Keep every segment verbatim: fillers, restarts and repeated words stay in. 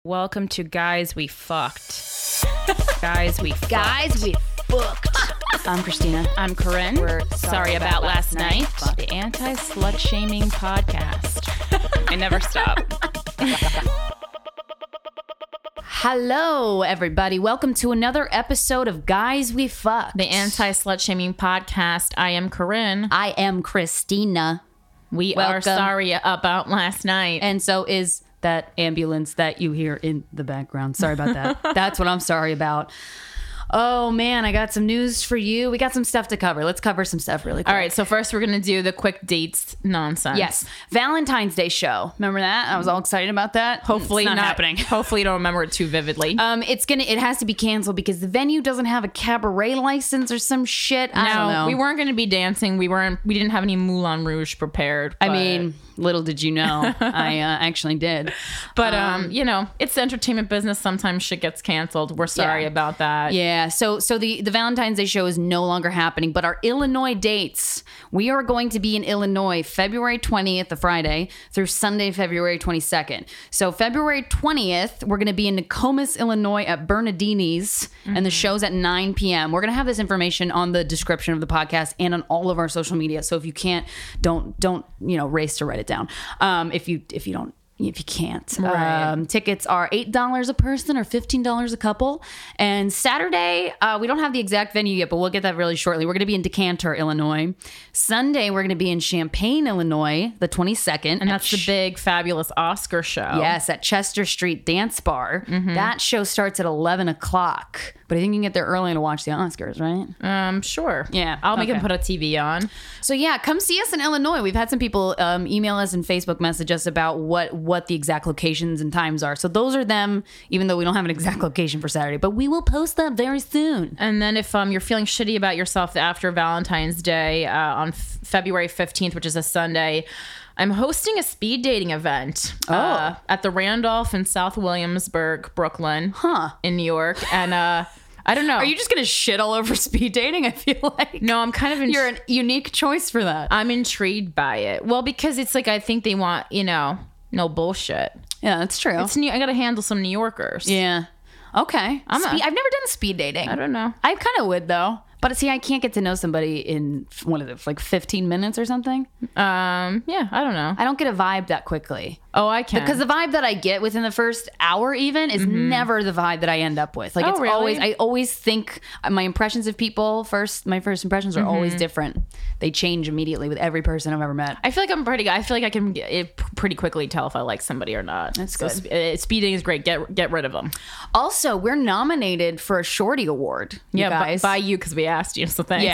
Welcome to Guys We Fucked. Guys We Fucked. Guys We Fucked. I'm Christina. I'm Corinne. We're sorry, sorry about, about last last night. night. The anti-slut shaming podcast. I never stop. Hello, everybody. Welcome to another episode of Guys We Fucked. The anti-slut shaming podcast. I am Corinne. I am Christina. We Welcome. are sorry about last night. And so is that ambulance that you hear in the background. Sorry about that. That's what I'm sorry about. Oh, man, I got some news for you. We got some stuff to cover. Let's cover some stuff really quick. All right, so first we're going to do the quick dates nonsense. Yes. Valentine's Day show. Remember that? I was all excited about that. Hopefully it's not, not happening. Hopefully you don't remember it too vividly. Um, it's gonna. It has to be canceled because the venue doesn't have a cabaret license or some shit. I no, don't know. we weren't going to be dancing. We weren't. We didn't have any Moulin Rouge prepared. I but- mean, little did you know, I uh, actually did. But, um, you know, it's the entertainment business. Sometimes shit gets canceled. We're sorry Yeah. about that. Yeah. So, so the the Valentine's Day show is no longer happening. But our Illinois dates, we are going to be in Illinois February twentieth, the Friday, through Sunday, February twenty-second. So February twentieth, we're going to be in Nokomis, Illinois, at Bernardini's, mm-hmm. and the show's at nine p.m. We're going to have this information on the description of the podcast and on all of our social media. So if you can't, don't don't you know race to write it down. Um, if you if you don't. If you can't. Right. Um, tickets are eight dollars a person or fifteen dollars a couple. And Saturday, uh, we don't have the exact venue yet, but we'll get that really shortly. We're going to be in Decanter, Illinois. Sunday, we're going to be in Champaign, Illinois, the twenty-second. And that's the big, fabulous Oscar show. Yes, at Chester Street Dance Bar. Mm-hmm. That show starts at eleven o'clock. But I think you can get there early to watch the Oscars, right? Um, sure. Yeah, I'll make okay. him put a T V on. So yeah, come see us in Illinois. We've had some people um, email us and Facebook message us about what what the exact locations and times are. So those are them, even though we don't have an exact location for Saturday. But we will post that very soon. And then if um, you're feeling shitty about yourself after Valentine's Day uh, on f- February fifteenth, which is a Sunday, I'm hosting a speed dating event uh, Oh. at the Randolph in South Williamsburg, Brooklyn, Huh. in New York. And uh, I don't know. Are you just going to shit all over speed dating? I feel like. No, I'm kind of... In- You're a unique choice for that. I'm intrigued by it. Well, because it's like I think they want, you know, no bullshit. Yeah, that's true. It's new. I got to handle some New Yorkers. yeah. Okay. I'm a- Speed, I've never done speed dating. I don't know. I kind of would, though. But see, I can't get to know somebody in, what is it, like fifteen minutes or something? Um, yeah, I don't know. I don't get a vibe that quickly. Oh, I can. Because the vibe that I get within the first hour even is mm-hmm. never the vibe that I end up with. Like Oh, it's really? always, I always think my impressions of people first, my first impressions are Mm-hmm. always different. They change immediately with every person I've ever met. I feel like I'm pretty. I feel like I can get it p- pretty quickly tell if I like somebody or not. That's So good. sp- uh, speeding is great. Get get rid of them. Also, we're nominated for a Shorty Award. You Yeah, guys. by, by you because we asked you. So thanks. Yeah.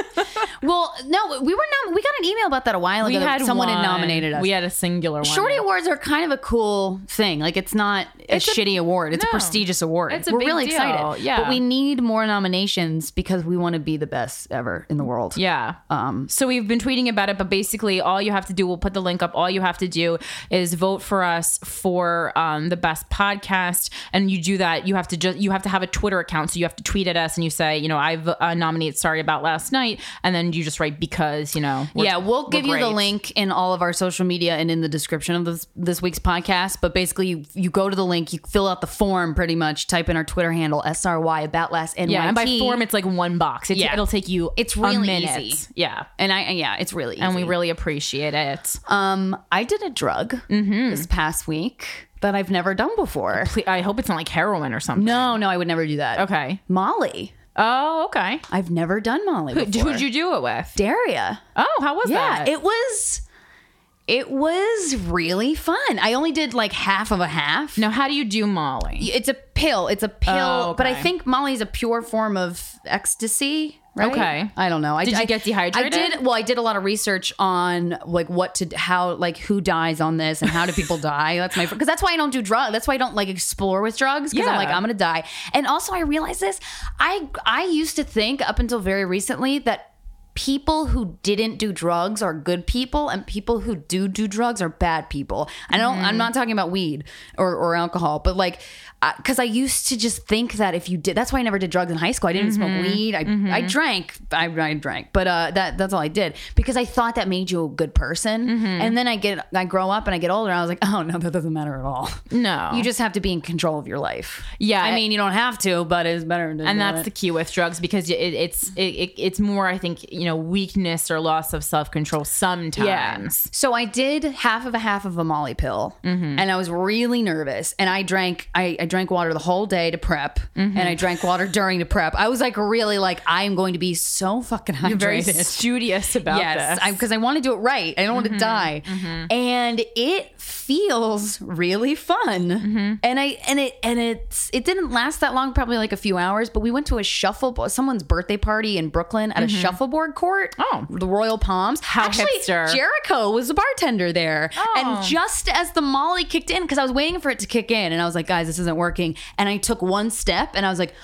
Well, no, we were nom- we got an email about that a while ago. we that had someone one. had nominated us. We had a singular one. Shorty Awards are kind of a cool thing. Like it's not a It's a- shitty award. It's no. a prestigious award. It's a We're big really deal. excited. Yeah. But we need more nominations because we want to be the best ever in the world. Yeah. Um, So we've been tweeting about it, but basically all you have to do, we'll put the link up. All you have to do is vote for us for um, the best podcast. And you do that. You have to just, you have to have a Twitter account. So you have to tweet at us and you say, you know, I've uh, nominated Sorry About Last Night. And then you just write because, you know, we're- yeah, we'll we're give you the great. link in all of our social media and in the description of this this week's podcast. But basically, you, you go to the link, you fill out the form pretty much, type in our Twitter handle, S R Y, About Last N Y T. Yeah, and by form, it's like one box. It's, Yeah. It'll take you It's a really minute. easy. Yeah. And I, yeah, it's really easy. And we really appreciate it. Um, I did a drug this past week that I've never done before. Ple- I hope it's not like heroin or something. No, no, I would never do that. Okay. Molly. Oh, okay. I've never done Molly Who, before. who'd you do it with? Daria. Oh, how was Yeah, that? it was. It was really fun. I only did like half of a half. Now, how do you do Molly? It's a pill. It's a pill, Oh, but I okay. think Molly's a pure form of ecstasy. Right? Okay. I don't know. I, Did you I- get dehydrated? I did. Well, I did a lot of research on like what to how like who dies on this and how do people die. That's my because that's why I don't do drugs. That's why I don't like explore with drugs because I'm Yeah. like I'm gonna die. And also I realized this. I I used to think up until very recently that people who didn't do drugs are good people, and people who do do drugs are bad people. I don't. Mm-hmm. I'm not talking about weed or, or alcohol, but like, because I, I used to just think that if you did, that's why I never did drugs in high school. I didn't mm-hmm. smoke weed. I, mm-hmm. I drank. I, I drank, but uh, that that's all I did because I thought that made you a good person. Mm-hmm. And then I get, I grow up and I get older. And I was like, oh no, that doesn't matter at all. No, you just have to be in control of your life. Yeah, I mean, you don't have to, but it's better. To and that's it. the key with drugs because it, it's it, it, it's more, I think, you know, weakness or loss of self-control sometimes. Yeah. So I did half of a half of a Molly pill, mm-hmm. and I was really nervous. And I drank, I, I drank water the whole day to prep, mm-hmm. and I drank water during the prep. I was like, really, like, I am going to be so fucking hydrated. You're very studious about yes, this. because I, I want to do it right. I don't mm-hmm. want to die, mm-hmm. and it feels really fun. Mm-hmm. And I and it and it's it didn't last that long, probably like a few hours. But we went to a shuffle, someone's birthday party in Brooklyn at mm-hmm. a shuffleboard court. Oh, the Royal Palms. How Actually, hipster. Jericho was a bartender there. Oh. And just as the Molly kicked in, because I was waiting for it to kick in, and I was like, guys, this isn't working. And I took one step, and I was like,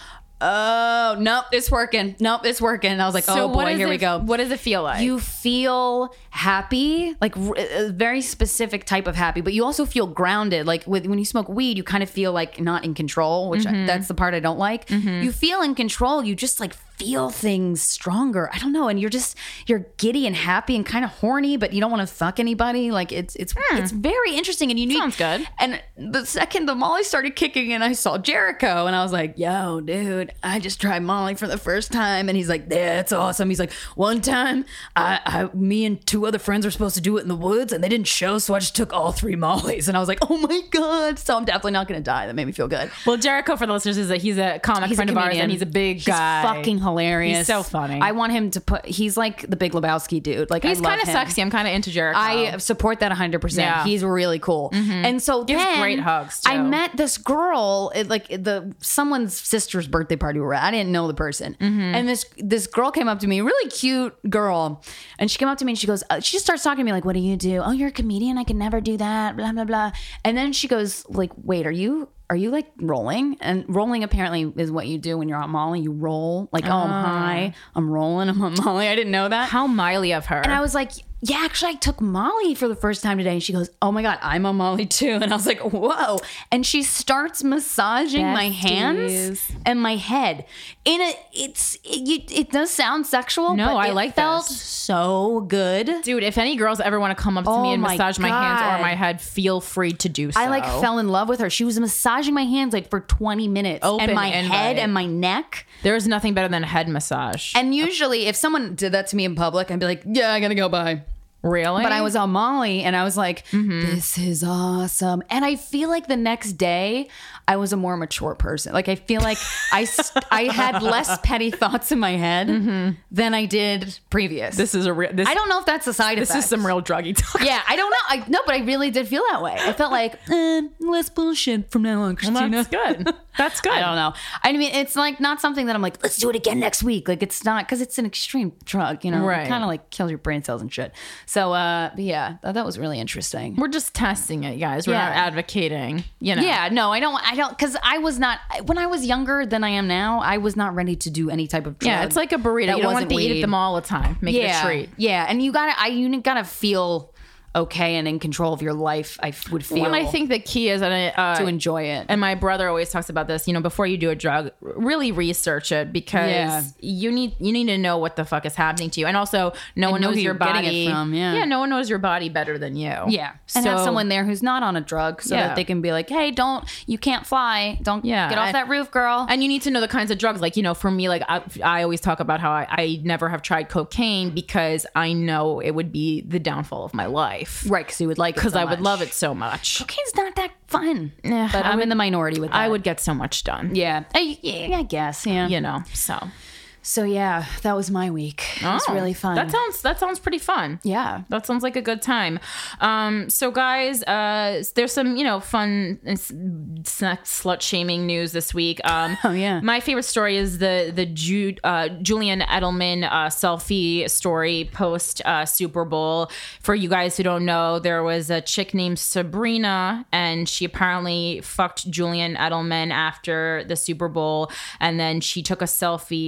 oh, nope, it's working. Nope, it's working. And I was like, so oh boy, here it, we go. What does it feel like? You feel happy, like a very specific type of happy, but you also feel grounded. Like with, when you smoke weed, you kind of feel like not in control, which mm-hmm. I, that's the part I don't like. Mm-hmm. You feel in control. You just like feel things stronger. I don't know. And you're just, you're giddy and happy and kind of horny, but you don't want to fuck anybody. Like it's, it's, mm. it's very interesting and unique. Sounds good. And the second the Molly started kicking in, I saw Jericho and I was like, yo, dude, I just tried Molly for the first time. And he's like, yeah, it's awesome. He's like, one time I, I, me and two other friends were supposed to do it in the woods and they didn't show. So I just took all three Mollies and I was like, oh my God. So I'm definitely not going to die. That made me feel good. Well, Jericho, for the listeners, is that he's a comic he's friend a of ours and he's a big he's guy. Fucking hilarious. He's so funny. I want him to put, he's like the Big Lebowski dude. Like he's kind of sexy. I'm kind of into Jericho. I support that one hundred percent. Yeah. He's really cool. Mm-hmm. And so Gives then great hugs too. I met this girl at like the someone's sister's birthday party we were at. I didn't know the person. Mm-hmm. And this this girl came up to me, really cute girl. And she came up to me and she goes, uh, she just starts talking to me like, what do you do? Oh, you're a comedian. I can never do that. Blah, blah, blah. And then she goes like, wait, are you Are you like rolling? And rolling apparently is what you do when you're on Molly. You roll like, oh, I'm high. I'm rolling. I'm on Molly. I didn't know that. How Miley of her. And I was like, yeah, actually, I took Molly for the first time today. And she goes, oh my God, I'm on Molly too. And I was like, whoa. And she starts massaging Besties. my hands and my head. In a, it's it, it does sound sexual. No, but I it like felt this. so good. Dude, if any girls ever want to come up to oh me and my massage my God. hands or my head, feel free to do so. I like fell in love with her. She was massaging my hands like for twenty minutes. Open and my invite. head and my neck. There's nothing better than a head massage. And usually if someone did that to me in public, I'd be like, yeah, I gotta go bye. Really? But I was on Molly and I was like, mm-hmm. this is awesome. And I feel like the next day I was a more mature person. Like I feel like I, st- I had less petty thoughts in my head mm-hmm. than I did previous. This is a real, I don't know if that's a side this effect. This is some real druggy talk. Yeah, I don't know. I No, but I really did feel that way. I felt like, eh, less bullshit from now on, Christina. Well, that's good. That's good. I don't know. I mean, it's like not something that I'm like, let's do it again next week. Like it's not, because it's an extreme drug, you know? Right. It kind of like kills your brain cells and shit. So, uh, but yeah, that, that was really interesting. We're just testing it, guys. We're yeah. not advocating, you know. Yeah, no, I don't, I don't, because I was not, when I was younger than I am now, I was not ready to do any type of drug. Yeah, it's like a burrito. You don't want to weed. eat them all the time. Make yeah, it a treat. Yeah, and you gotta, I, you gotta feel okay and in control of your life. I would feel. Well, I think the key is and uh, to enjoy it. And my brother always talks about this. You know, before you do a drug, really research it because yeah. you need you need to know what the fuck is happening to you, and also no and one knows your body. It from, yeah. yeah, no one knows your body better than you. Yeah, and so, have someone there who's not on a drug, so yeah. that they can be like, hey, don't you can't fly, don't yeah. get off and, that roof, girl. And you need to know the kinds of drugs. Like you know, for me, like I, I always talk about how I, I never have tried cocaine because I know it would be the downfall of my life. Right, because you would like. Because so I would much. love it so much. Cocaine's not that fun. Yeah, but I I'm would, in the minority with that. I would get so much done. Yeah. I, yeah, I guess. Yeah. You know, so. So yeah, that was my week. It oh, was really fun. That sounds that sounds pretty fun. Yeah. That sounds like a good time. Um, so guys, uh, there's some, you know, fun slut shaming news this week. Um, oh yeah. My favorite story is the the Ju- uh, Julian Edelman uh, selfie story post uh, Super Bowl. For you guys who don't know, there was a chick named Sabrina, and she apparently fucked Julian Edelman after the Super Bowl, and then she took a selfie uh,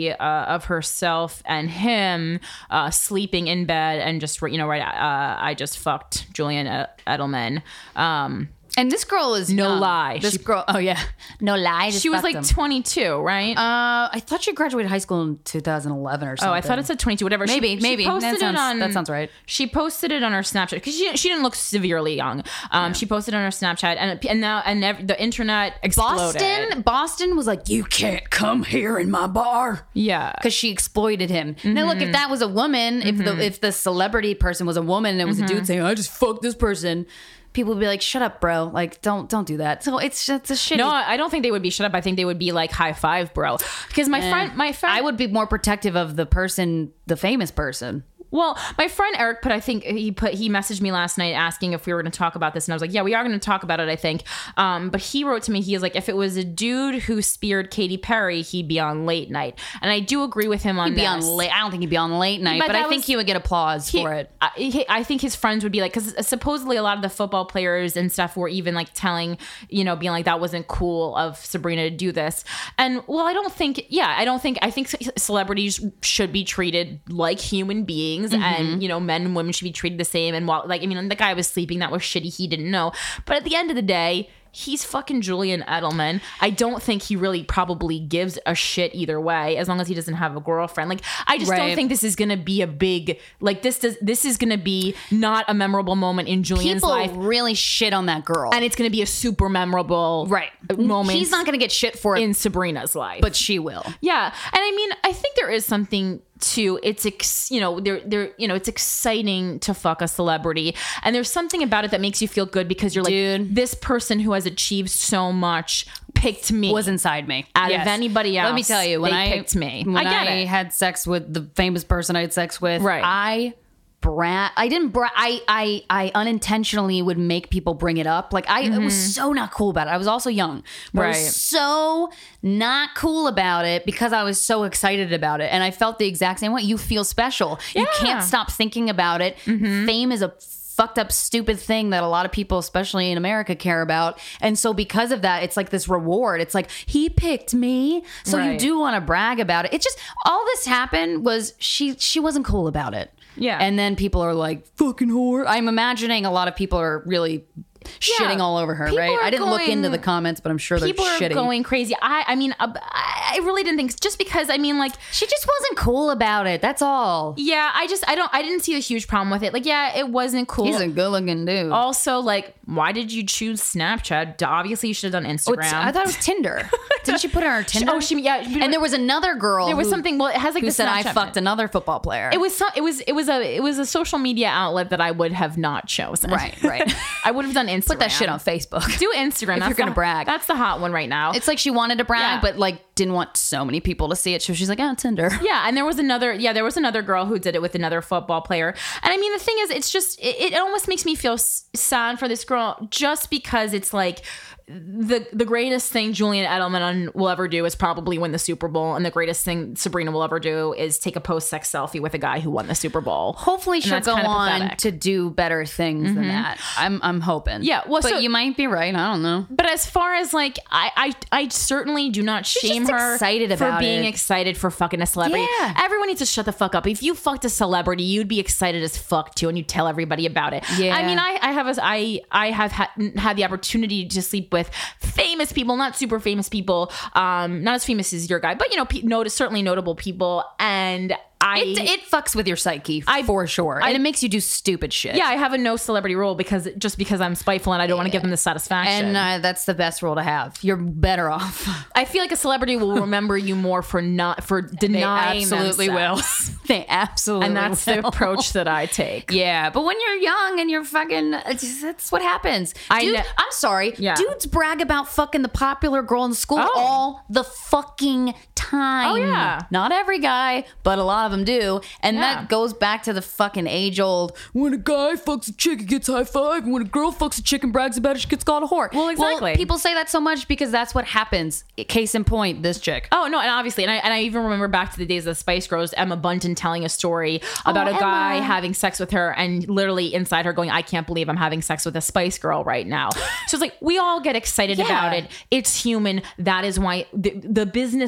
of herself and him uh, sleeping in bed and just, you know, right, uh, I just fucked Julian Edelman. Um, And this girl is no young. lie. This She- girl, oh yeah, no lie. just She was fucked like him. twenty-two, right? Uh, I thought she graduated high school in two thousand eleven or something. Oh, I thought it said twenty-two, whatever. Maybe, she, she maybe. posted That sounds- it on, that sounds right. She posted it on her Snapchat because she, she didn't look severely young. Um, She posted it on her Snapchat, and and now and ev- the internet exploded. Boston, Boston was like, you can't come here in my bar. Yeah. Because she exploited him. Now, look, if that was a woman, if the if the celebrity person was a woman and it was a dude saying, I just fucked this person, people would be like, shut up, bro. Like, don't don't do that. So it's just a shit. No, I don't think they would be shut up. I think they would be like high five, bro. Because my friend, my friend, I would be more protective of the person, the famous person. Well, my friend Eric put, I think he put, he messaged me last night asking if we were going to talk about this. And I was like, yeah, we are going to talk about it, I think. Um, but he wrote to me, he was like, if it was a dude who speared Katy Perry, he'd be on late night. And I do agree with him on He'd be this. on late. I don't think he'd be on late night, But but, I that think was- he would get applause He- for it. I, he- I think his friends would be like, because supposedly a lot of the football players and stuff were even like telling, you know, being like, that wasn't cool of Sabrina to do this. And well, I don't think, yeah, I don't think, I think c- celebrities should be treated like human beings and, you know, men and women should be treated the same. And while, like, I mean, the guy was sleeping, that was shitty. He didn't know. But at the end of the day, he's fucking Julian Edelman. I don't think he really probably gives a shit either way, as long as he doesn't have a girlfriend. Like, I just don't Right. think this is gonna be a big, like, this does this is gonna be not a memorable moment in Julian's People life, really shit on that girl. and it's gonna be a super memorable right. moment. He's not going to get shit for it, in Sabrina's life, but she will. yeah. And I mean, I think there is something to it's ex, you know there there you know it's exciting to fuck a celebrity, and there's something about it that makes you feel good because you're like, Dude. this person who has achieved so much picked me. Was inside me. Out Yes. of anybody else, Let me tell you, when they I picked me. when I get I it. had sex with the famous person I had sex with, Right. I brat. I didn't brat. I I I unintentionally would make people bring it up. Like I it was so not cool about it. I was also young, but I Right. was so not cool about it because I was so excited about it, and I felt the exact same way. You feel special. You Yeah. can't stop thinking about it. Fame is a fucked up stupid thing that a lot of people, especially in America, care about. And so because of that, it's like this reward. It's like, he picked me. So you Right. do want to brag about it. It's just all this happened was she she wasn't cool about it. Yeah. And then people are like, fucking whore. I'm imagining a lot of people are really shitting all over her, People right? are I didn't look going- into the comments, but I'm sure they're People are shitting. going crazy. I I mean, uh, I I really didn't think, just because I mean, like, she just wasn't cool about it. That's all. yeah, I just I don't I didn't see a huge problem with it. Like, yeah, it wasn't cool. He's a good looking dude. Also, like, why did you choose Snapchat? Obviously, you should have done Oh, Instagram. it's- I thought it was Tinder. Didn't she put it on her Tinder? Oh, she yeah. and there was another girl. there was who, something. Well, it has like who the said I Snapchat fucked another football player. It was some, it was it was a it was a social media outlet that I would have not chosen. Right, right. I would have done Instagram. Put that shit on Facebook. Do Instagram If that's you're gonna the- brag. That's the hot one right now. It's like she wanted to brag, Yeah. but like didn't want so many people to see it. So she's like, oh, Tinder. Yeah, and there was another. Yeah, there was another girl who did it with another football player. And I mean, the thing is, it's just it, it almost makes me feel s- sad for this girl, just because it's like the the greatest thing Julian Edelman will ever do is probably win the Super Bowl, and the greatest thing Sabrina will ever do is take a post sex selfie with a guy who won the Super Bowl. Hopefully she'll that's go kinda on pathetic. to do better things than that. I'm I'm hoping. Yeah, well, but so- you might be right. I don't know. But as far as like, I, I, I certainly do not shame just her excited for about being it. excited for fucking a celebrity. Yeah. Everyone needs to shut the fuck up. If you fucked a celebrity, you'd be excited as fuck too, and you tell everybody about it. Yeah. I mean, I, I have a, I, I have had, had the opportunity to sleep with famous people, not super famous people, um, not as famous as your guy, but you know, pe- notice certainly notable people, and I. It, it fucks with your psyche I- for sure, I- and it makes you do stupid shit. yeah, I have a no celebrity rule because just because I'm spiteful and I don't want to give them the satisfaction. and uh, that's the best rule to have. You're better off. I feel like a celebrity will remember you more for not for They denying absolutely will. themselves. They absolutely And that's will. the approach that I take. Yeah, but when you're young and you're fucking, it's just- that's what happens. I Dude, kn- I'm sorry. Yeah. Dudes brag about fucking the popular girl in school Oh. all the fucking time. Oh, yeah. Not every guy, but a lot of them do. And Yeah. that goes back to the fucking age old, when a guy fucks a chick, he gets high five. And when a girl fucks a chick and brags about it, she gets called a whore. Well, exactly. people say that so much because that's what happens. Case in point, this chick. Oh no, and obviously, and I and I even remember back to the days of the Spice Girls, Emma Bunton telling a story about Oh, a guy Emma. having sex with her, and literally inside her going, "I can't believe I'm having sex with a Spice Girl right now." So it's like we all get excited Yeah. about it. It's human. That is why the, the business of celebrity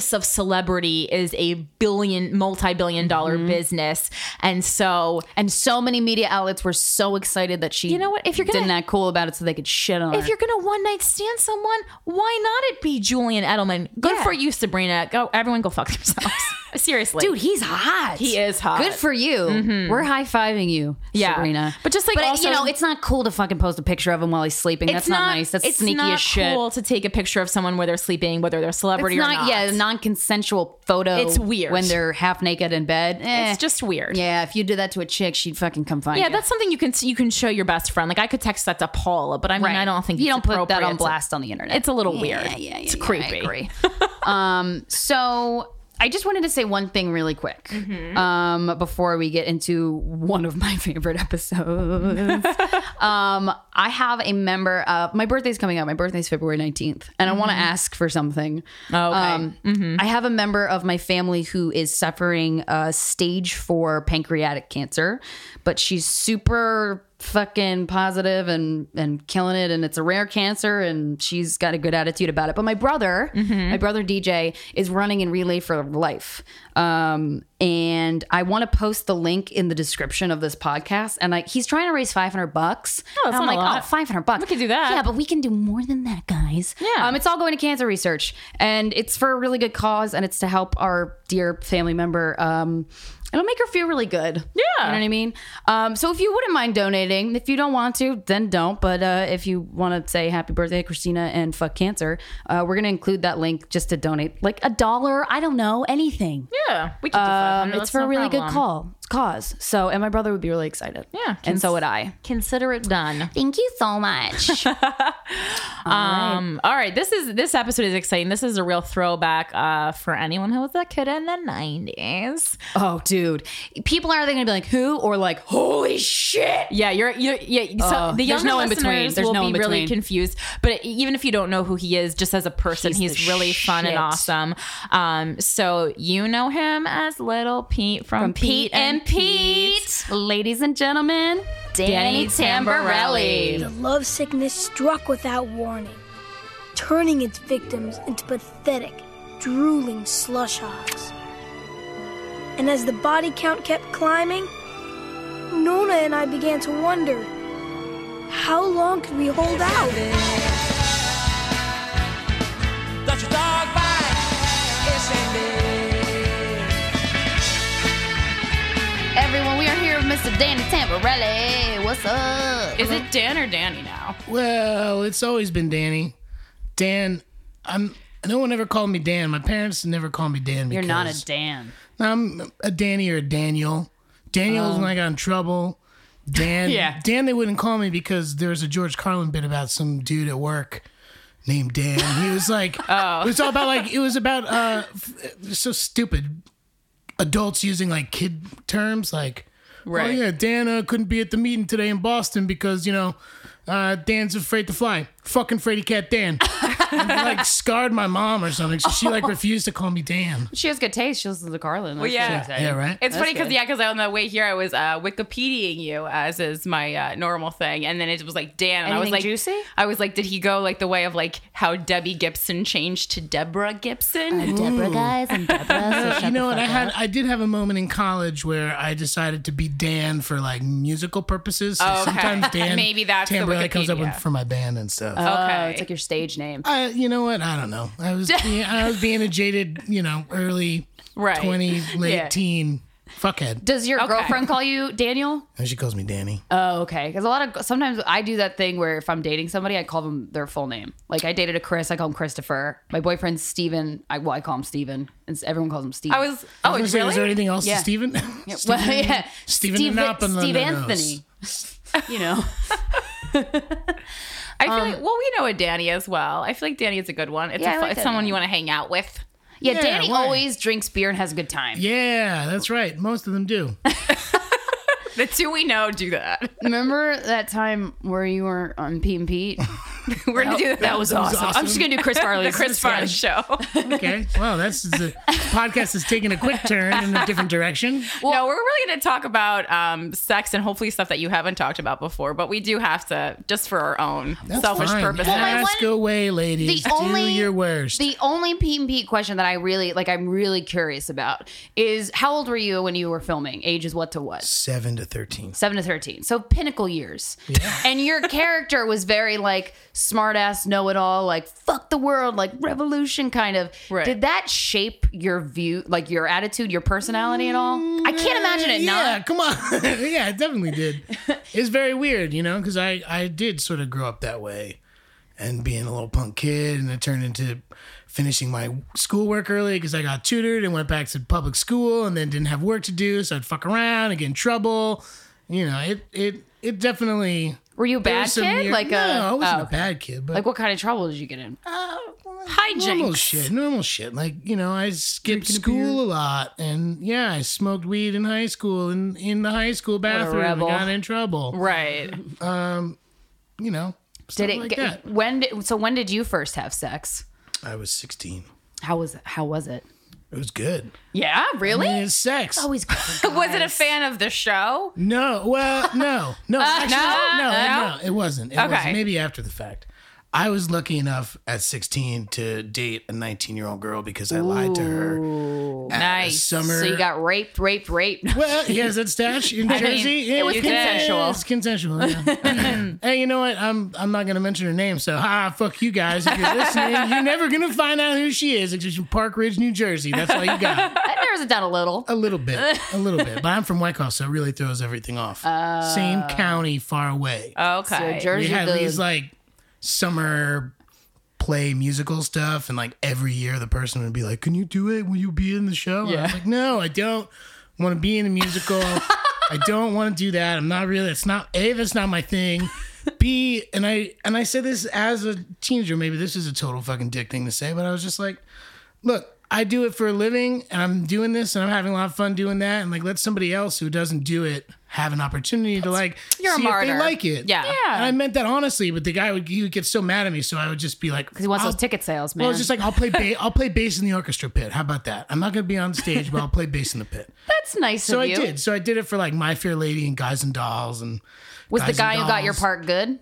celebrity is a billion, multi-billion dollar Mm-hmm. business. And so, And so many media outlets were so excited that she You know what? If you're gonna- didn't act cool about it so they could shit on her. if you're going to one night stand someone, why not it be Julian Edelman? Good Yeah. for you, Sabrina. Go, everyone go fuck themselves. Seriously. Dude, he's hot. He is hot. Good for you. We're high-fiving you, Yeah. Sabrina. But just like but also- you know, it's not cool to fucking post a picture of him while he's sleeping. That's not, nice. That's it's sneaky not as shit. cool to take a picture of someone where they're sleeping, whether they're a celebrity It's or not, not. yeah, non-consensual photo. It's weird. when they're half naked in bed. Eh. It's just weird. yeah. If you did that to a chick, she'd fucking come find Yeah, you. that's something you can you can show your best friend. Like I could text that to Paula, but I mean, Right. I don't think you it's don't put that appropriate on to- blast on the internet. It's a little Yeah, weird. Yeah, yeah, It's yeah, creepy. I agree. um, so I just wanted to say one thing really quick Mm-hmm. um, before we get into one of my favorite episodes. um, I have a member of my birthday's coming up. My birthday's February nineteenth, and I want to ask for something. Oh, okay. Um, I have a member of my family who is suffering uh, stage four pancreatic cancer, but she's super fucking positive and and killing it, and it's a rare cancer, and she's got a good attitude about it. But my brother, my brother D J, is running in Relay for Life, um, and I want to post the link in the description of this podcast. And like, he's trying to raise five hundred bucks. Oh, that's And I'm not a like, lot. oh, five hundred bucks. We could do that. Yeah, but we can do more than that, guys. Yeah. Um, it's all going to cancer research, and it's for a really good cause, and it's to help our dear family member. Um, it'll make her feel really good. Yeah. You know what I mean? Um, so if you wouldn't mind donating, if you don't want to, then don't. But uh, if you want to say happy birthday, Christina, and fuck cancer, uh, we're going to include that link just to donate like a dollar. I don't know, anything. Yeah, we can do five Um, hundred. it's for a really good call cause. So, and my brother would be really excited. Yeah, And so would I. Consider it done. Thank you so much. Um, all right, this is this episode is exciting. This is a real throwback uh, for anyone who was a kid in the nineties. Oh, dude. People are either going to be like, who? Or like, holy shit. Yeah, you're, you're yeah. So Uh, the there's younger no in between. listeners There's will no be in really between. confused. But even if you don't know who he is, just as a person, He's he's, the really fun and shit. awesome. Um, so you know him as Little Pete from, From Pete and Pete. Ladies and gentlemen, Danny Danny Tamborelli. The love sickness struck without warning, turning its victims into pathetic, drooling slush hogs. And as the body count kept climbing, Nona and I began to wonder, how long could we hold out? Got your dog bite, yes indeed. Everyone, we are here with Mister Danny Tamborelli. What's up? Is it Dan or Danny now? Well, it's always been Danny. Dan, I'm. No one ever called me Dan. My parents never called me Dan. Because You're not a Dan. I'm a Danny or a Daniel. Daniel's when I got in trouble. Dan, Yeah. Dan, they wouldn't call me because there was a George Carlin bit about some dude at work named Dan. He was like, oh. It was all about like, it was about, uh, f- it was so stupid. Adults using like kid terms like, Right. oh yeah, Dan uh, couldn't be at the meeting today in Boston because, you know, uh, Dan's afraid to fly. Fucking fraidy cat Dan. And, like scarred my mom or something. So she like refused to call me Dan. She has good taste. She listens to Carlin. Well, yeah. Yeah, right? It's funny because good. yeah, because on the way here I was uh, Wikipediaing you as is my uh, normal thing, and then it was like Dan, and I was Anything like, juicy? I was like, did he go like the way of like how Debbie Gibson changed to Deborah Gibson? Deborah, guys. I'm Deborah. So You know what? I had I did have a moment in college where I decided to be Dan for like musical purposes. So Okay. sometimes Dan Maybe that's the Tamborelli comes up with Wikipedia. for my band and stuff. Oh, Okay. it's like your stage name. I, you know what? I don't know. I was being, I was being a jaded, you know, early Right. twenty, late Yeah. teen fuckhead. Does your Okay. girlfriend call you Daniel? And she calls me Danny. Oh, okay. Because a lot of sometimes I do that thing where if I'm dating somebody, I call them their full name. Like I dated a Chris, I call him Christopher. My boyfriend's Steven. I well, I call him Steven, and s- everyone calls him Steven. I was I oh, was gonna it's say, really is there anything else Yeah. to Steven? well, Steven, yeah, Steven Steve, Knapp and Steve the Anthony. You know, I feel like well, we know a Danny as well. I feel like Danny is a good one. It's, Yeah, a I fu- like it's that someone name. you want to hang out with. yeah. Yeah, Danny why? always drinks beer and has a good time. Yeah, that's right. Most of them do. The two we know do that. Remember that time where you were on Pete and Pete We're gonna do that. That was awesome. I'm just gonna do Chris Farley's the Chris Farley show. Okay. Well, that's the podcast is taking a quick turn in a different direction. no, we're really going to talk about um, sex and hopefully stuff that you haven't talked about before. But we do have to, just for our own That's selfish fine. purposes. Well, my Ask one- away, ladies. the Do only- your worst. The only Pete and Pete question that I really like, I'm really curious about is how old were you when you were filming? Ages what to what? Seven to thirteen. Seven to thirteen. So pinnacle years. And your character was very like smart ass, know it all, like fuck the world, like revolution kind of. Right. Did that shape your view, like your attitude, your personality at all? I can't imagine it yeah, not. come on. Yeah, it definitely did. It's very weird, you know, because I, I did sort of grow up that way and being a little punk kid, and it turned into finishing my schoolwork early because I got tutored and went back to public school and then didn't have work to do, so I'd fuck around and get in trouble. You know, it it it definitely. Were you a there bad was some kid? weird- Like no, a I wasn't oh, a bad kid, but like what kind of trouble did you get in? normal Hijinks. shit, normal shit. Like, you know, I skipped school a lot, and yeah, I smoked weed in high school and in the high school bathroom and rebel. got in trouble. Right. You know, Did stuff it like get, that. when did, so when did you first have sex? I was sixteen. How was how was it? It was good. Yeah, really? I mean, it's sex. Always good. Was it a fan of the show? No, well, no, no, actually, no, no, no, no? it wasn't. It Okay. was maybe after the fact. I was lucky enough at sixteen to date a nineteen-year-old girl because I lied to her. At Nice. Summer. So you got raped, raped, raped. Well, he has that stash in Jersey. it was Yeah, consensual. It's consensual. Yeah. Hey, you know what? I'm I'm not gonna mention her name. So, ha, fuck you guys. If you're listening, you're never gonna find out who she is. It's just from Park Ridge, New Jersey. That's all you got. That narrows it down a little. A little bit, a little bit. But I'm from Wyckoff, so it really throws everything off. Same county, far away. Okay. So Jersey we had good. these like summer play musical stuff, and like every year the person would be like, "Can you do it? Will you be in the show?" And I was like, "No, I don't want to be in a musical. I don't want to do that. I'm not really. It's not a. That's not my thing. B, and I and I said this as a teenager. Maybe this is a total fucking dick thing to say, but I was just like, look, I do it for a living, and I'm doing this, and I'm having a lot of fun doing that, and like let somebody else who doesn't do it have an opportunity to like You're a see if martyr. they like it. Yeah. Yeah. And I meant that honestly, but the guy would he would get so mad at me, so I would just be like, Because he wants I'll- those ticket sales, man. Well, it's just like I'll play ba- I'll play bass in the orchestra pit. How about that? I'm not going to be on stage, but I'll play bass in the pit. That's nice So of I you. did. So I did it for like My Fair Lady and Guys and Dolls and. Was the Guys guy and who got your Dolls. part good?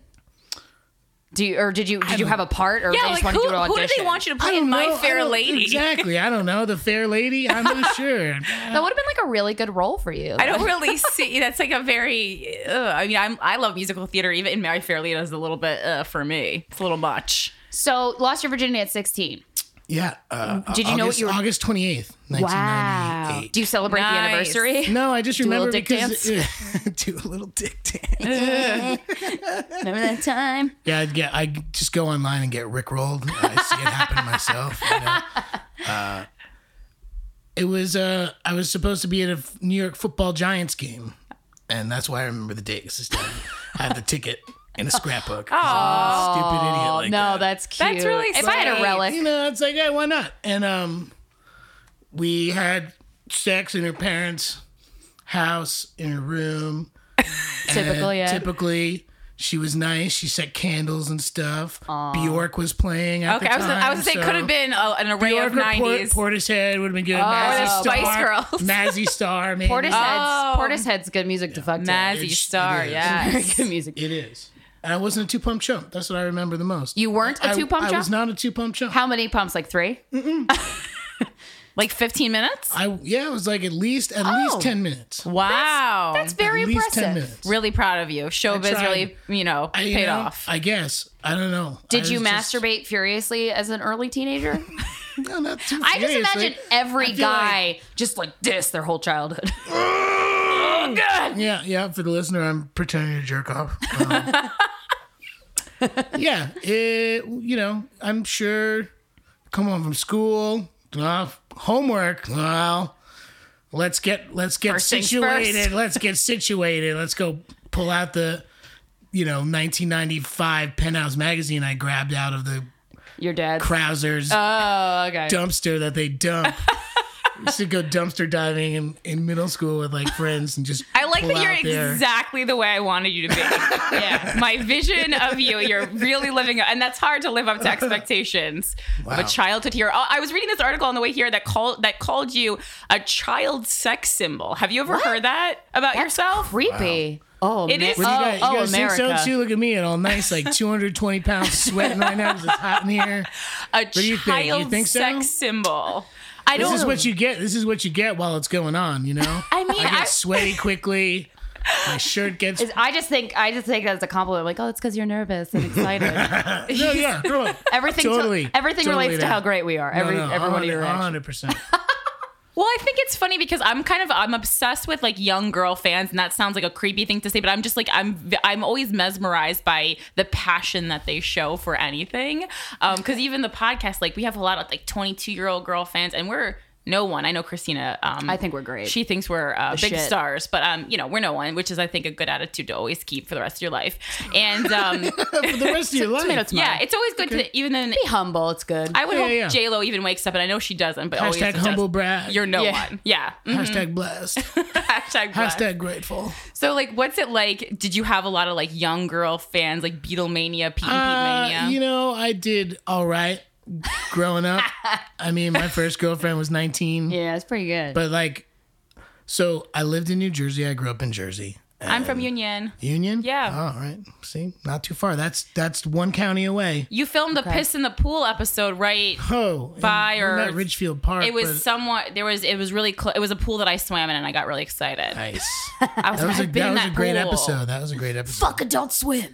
Do you or did you did you don't- have a part or Yeah, they like just wanted who, you to who audition? did they want you to I play don't in My know. I Fair don't- Lady? Exactly. I don't know. The Fair Lady. I'm not sure. That would have been like a really good role for you. I don't really see. That's like a very. Uh, I mean, I'm, I love musical theater. Even in My Fair Lady is a little bit uh, for me. It's a little much. So lost your virginity at sixteen. Yeah. Uh, Did you know what August, you were- August tweneighth, nineteen ninety-eight. Do you celebrate Nice. the anniversary? No, I just Do a little remember dick because dance? do a little dick dance. Remember that time? Yeah, I'd get I just go online and get rickrolled. I see it happen myself. You know? uh, it was uh, I was supposed to be at a New York Football Giants game, and that's why I remember the date. 'Cause I had the ticket in a scrapbook. Oh, stupid idiot like no, that. that's cute. That's really If I had a sweet. relic, You know, it's like, hey, why not? And um, we had sex in her parents' house in her room. typically, And yeah. Typically, she was nice. She set candles and stuff. Bjork was playing at Okay, the I was. time. I was gonna say so could have been a, an array Bjork of or Port, nineties. Portishead would have been good. or Mazzy the Star, Spice Girls. Mazzy Star, maybe. Portishead's Oh. Portishead's good music to fuck to. Mazzy It's- Star, it is. yeah. Very good music. It is. And I wasn't a two pump chump. That's what I remember the most. You weren't a I- two-pump I, I chump? was not a two pump chump. How many pumps? Like three? Like fifteen minutes. I yeah, it was like at least at least ten minutes. Wow, That's very at least ten impressive. minutes. really proud of you. Showbiz tried. really, you know, I, you paid know, off. I guess. I don't know. Did I you was just- masturbate furiously as an early teenager? No, not too I just seriously. imagine every I feel guy like- just like this their whole childhood. Yeah, yeah. For the listener, I'm pretending to jerk off. Um, yeah, it, you know, I'm sure. Come home from school, uh, homework. Well, let's get let's get First things situated. first. Let's get situated. Let's go pull out the, you know, nineteen ninety-five Penthouse magazine I grabbed out of the Your dad. Krausers Oh, okay. dumpster that they dump. I used to go dumpster diving in, in middle school with like friends and just I like like that you're out there. exactly the way I wanted you to be. Yeah. My vision of you, you're really living, and that's hard to live up to expectations Wow. of a childhood hero. Oh, I was reading this article on the way here that called that called you a child sex symbol. Have you ever heard that about yourself? Creepy. Oh, It ma- is- What do you oh, guys, oh, you guys think so America. too? Look at me and all nice, like two hundred twenty pounds sweating right now because it's hot in here. A do you think? You child think so? sex symbol. I This don't. is what you get. This is what you get while it's going on. You know. I mean, I get I- sweaty quickly. My shirt gets. Is- I just think I just think that as a compliment, like, oh, it's because you're nervous and excited. No, yeah, totally. Everything, Totally. everything Totally relates to that. how great we are. Every, no, no, every one of your one actions. hundred percent. Well, I think it's funny because I'm kind of I'm obsessed with like young girl fans, and that sounds like a creepy thing to say, but I'm just like I'm I'm always mesmerized by the passion that they show for anything. Um, because even the podcast, like we have a lot of like twenty-two year old girl fans, and we're no one. I know Christina. Um, I think we're great. She thinks we're uh, big shit. stars, but um, you know, we're no one, which is I think a good attitude to always keep for the rest of your life. And um, For the rest of your life. Tomato, tomato. yeah, it's always good to even in. Be humble. It's good. I would Yeah, hope yeah. J Lo even wakes up, and I know she doesn't, but always Hashtag does. humble brag. You're no Yeah. one. Yeah. Mhm. Hashtag blessed. Hashtag blessed. Hashtag grateful. So, like, what's it like? Did you have a lot of like young girl fans, like Beatlemania, Pete and Pete Uh, Mania? you know, I did all right growing up. I mean, my first girlfriend was nineteen. yeah, it's pretty good. But like, so I lived in New Jersey. I grew up in Jersey. I'm from Union. Union? Yeah. Oh, all right. See, not too far. That's that's one county away. You filmed the piss in the pool episode, right? Oh, By and or- we're at Ridgefield Park. It was but- somewhat. There was. It was really. Cl- it was a pool that I swam in, and I got really excited. nice. I was, That was a I've been that in was that a great pool. episode. That was a great episode. Fuck Adult Swim.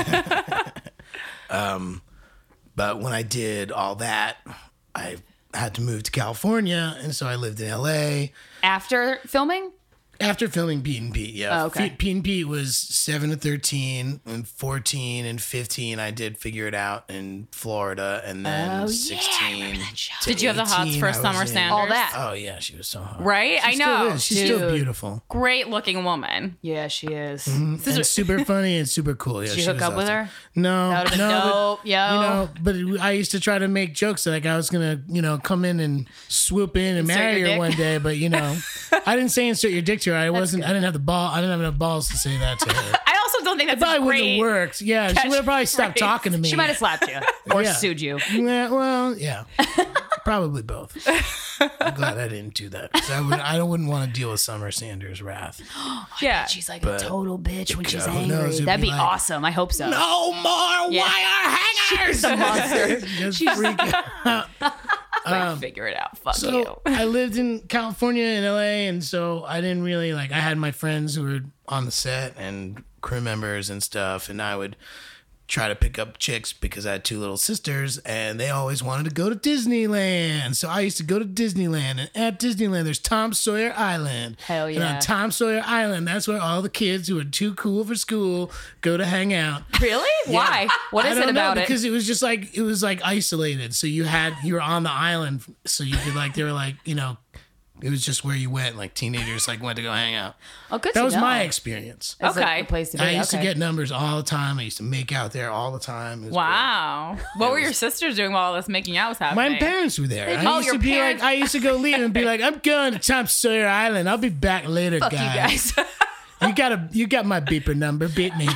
But when I did all that, I had to move to California, and so I lived in L A. After filming? After filming Pete and Pete, yeah. Oh, okay. Fe- Pete and Pete was seven to thirteen, and fourteen and fifteen. I did Figure It Out in Florida, and then Oh, yeah, I sixteen. remember that show. to Did you have the hots eighteen, for I was Summer in- Sanders? All that. Oh yeah, she was so hot. Right? She I still know. is. She's still Dude. beautiful Great looking woman. Yeah, she is. and super funny and super cool. Yeah, Did you she hook was up with awesome. her? No, That would've been no, dope, but, yo. You know, but it- I used to try to make jokes like I was gonna, you know, come in and swoop in and Insert marry your her dick? one day. But you know, I didn't say insert your dick to her. I wasn't. I didn't have the ball. I didn't have enough balls to say that to her. I also don't think that's Probably a wouldn't great. have worked. Yeah, she would have probably stopped catchphrase. talking to me. She might have slapped you or Yeah. sued you. Yeah, well, yeah, probably both. I'm glad I didn't do that. 'Cause I would. I wouldn't want to deal with Summer Sanders' wrath. Yeah. She's like a total bitch when she's who angry. knows, it'd That'd be be like- awesome. I hope so. No more Yeah. wire hangers. She's a monster. Just freak out. like, figure it out. Fuck So you. I lived in California and L A, and so I didn't really like. I had my friends who were on the set and crew members and stuff, and I would try to pick up chicks because I had two little sisters, and they always wanted to go to Disneyland. So I used to go to Disneyland, and at Disneyland, there's Tom Sawyer Island. Hell And yeah. on Tom Sawyer Island, that's where all the kids who are too cool for school go to hang out. Really? Why? What I is don't it know, about it? because it was just like it was like isolated. So you had you were on the island, so you could like they were like you know, it was just where you went. Like teenagers like went to go hang out. Oh, good That to was know. my experience. That's Okay. a good place to be. I used okay. to get numbers all the time. I used to make out there all the time. It was Wow. What were your sisters doing while all this making out was great. happening? My parents were there. I Oh, used your to be parents- like, I used to go leave and be like, I'm going to Tom Sawyer Island. I'll be back later, Fuck guys. you guys. You got a, you got my beeper number. Beat me.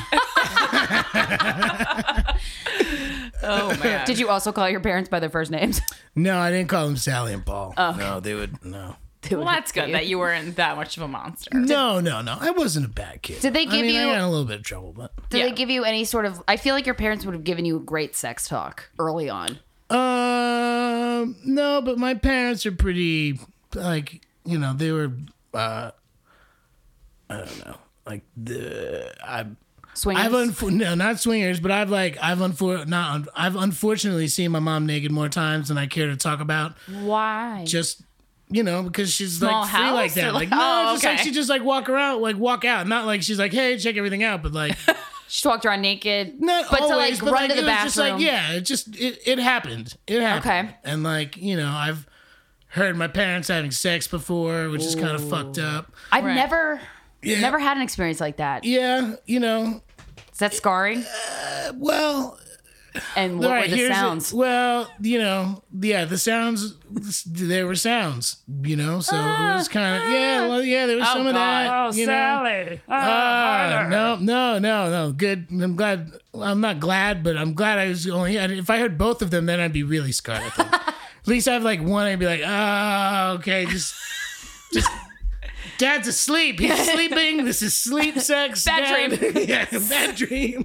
Oh man. Did you also call your parents by their first names? No, I didn't call them Sally and Paul. No, they would no. Well, that's good that you weren't that much of a monster. No, no, no. I wasn't a bad kid. Did they I give mean, you- I got in a little bit of trouble, but Did Yeah. they give you any sort of? I feel like your parents would have given you great sex talk early on. um, no. But my parents are pretty like you know they were. uh I don't know, like the I. Swingers. I've unfo- no, not swingers, but I've like I've unfor- not un- I've unfortunately seen my mom naked more times than I care to talk about. Why? Just you know because she's Small like free house like that. or Like, like- no, oh, just like okay. she just like walk around, like walk out. Not like she's like, hey, check everything out, but like She walked around naked. not but always, to like but run like, to the it was just bathroom. like yeah, it just it, it happened. It happened. Okay. And like you know I've heard my parents having sex before, which is kind of fucked up. I've Right. never, Yeah. never had an experience like that. Is Yeah, you know, that scarring? well, And what Right, were the here's sounds? it. Well, you know, yeah, the sounds. There were sounds, you know, so it was kind of yeah. Well, yeah, there was Oh, some of God. that. Oh, you know? Ah, no, no, no, no. Good. I'm glad. I'm not glad, but I'm glad I was only. If I heard both of them, then I'd be really scarred. I think. At least I have like one. I'd be like, ah, okay, just, just. Dad's asleep. He's sleeping. This is sleep sex. Bad Dad. dream. Yeah, bad dream.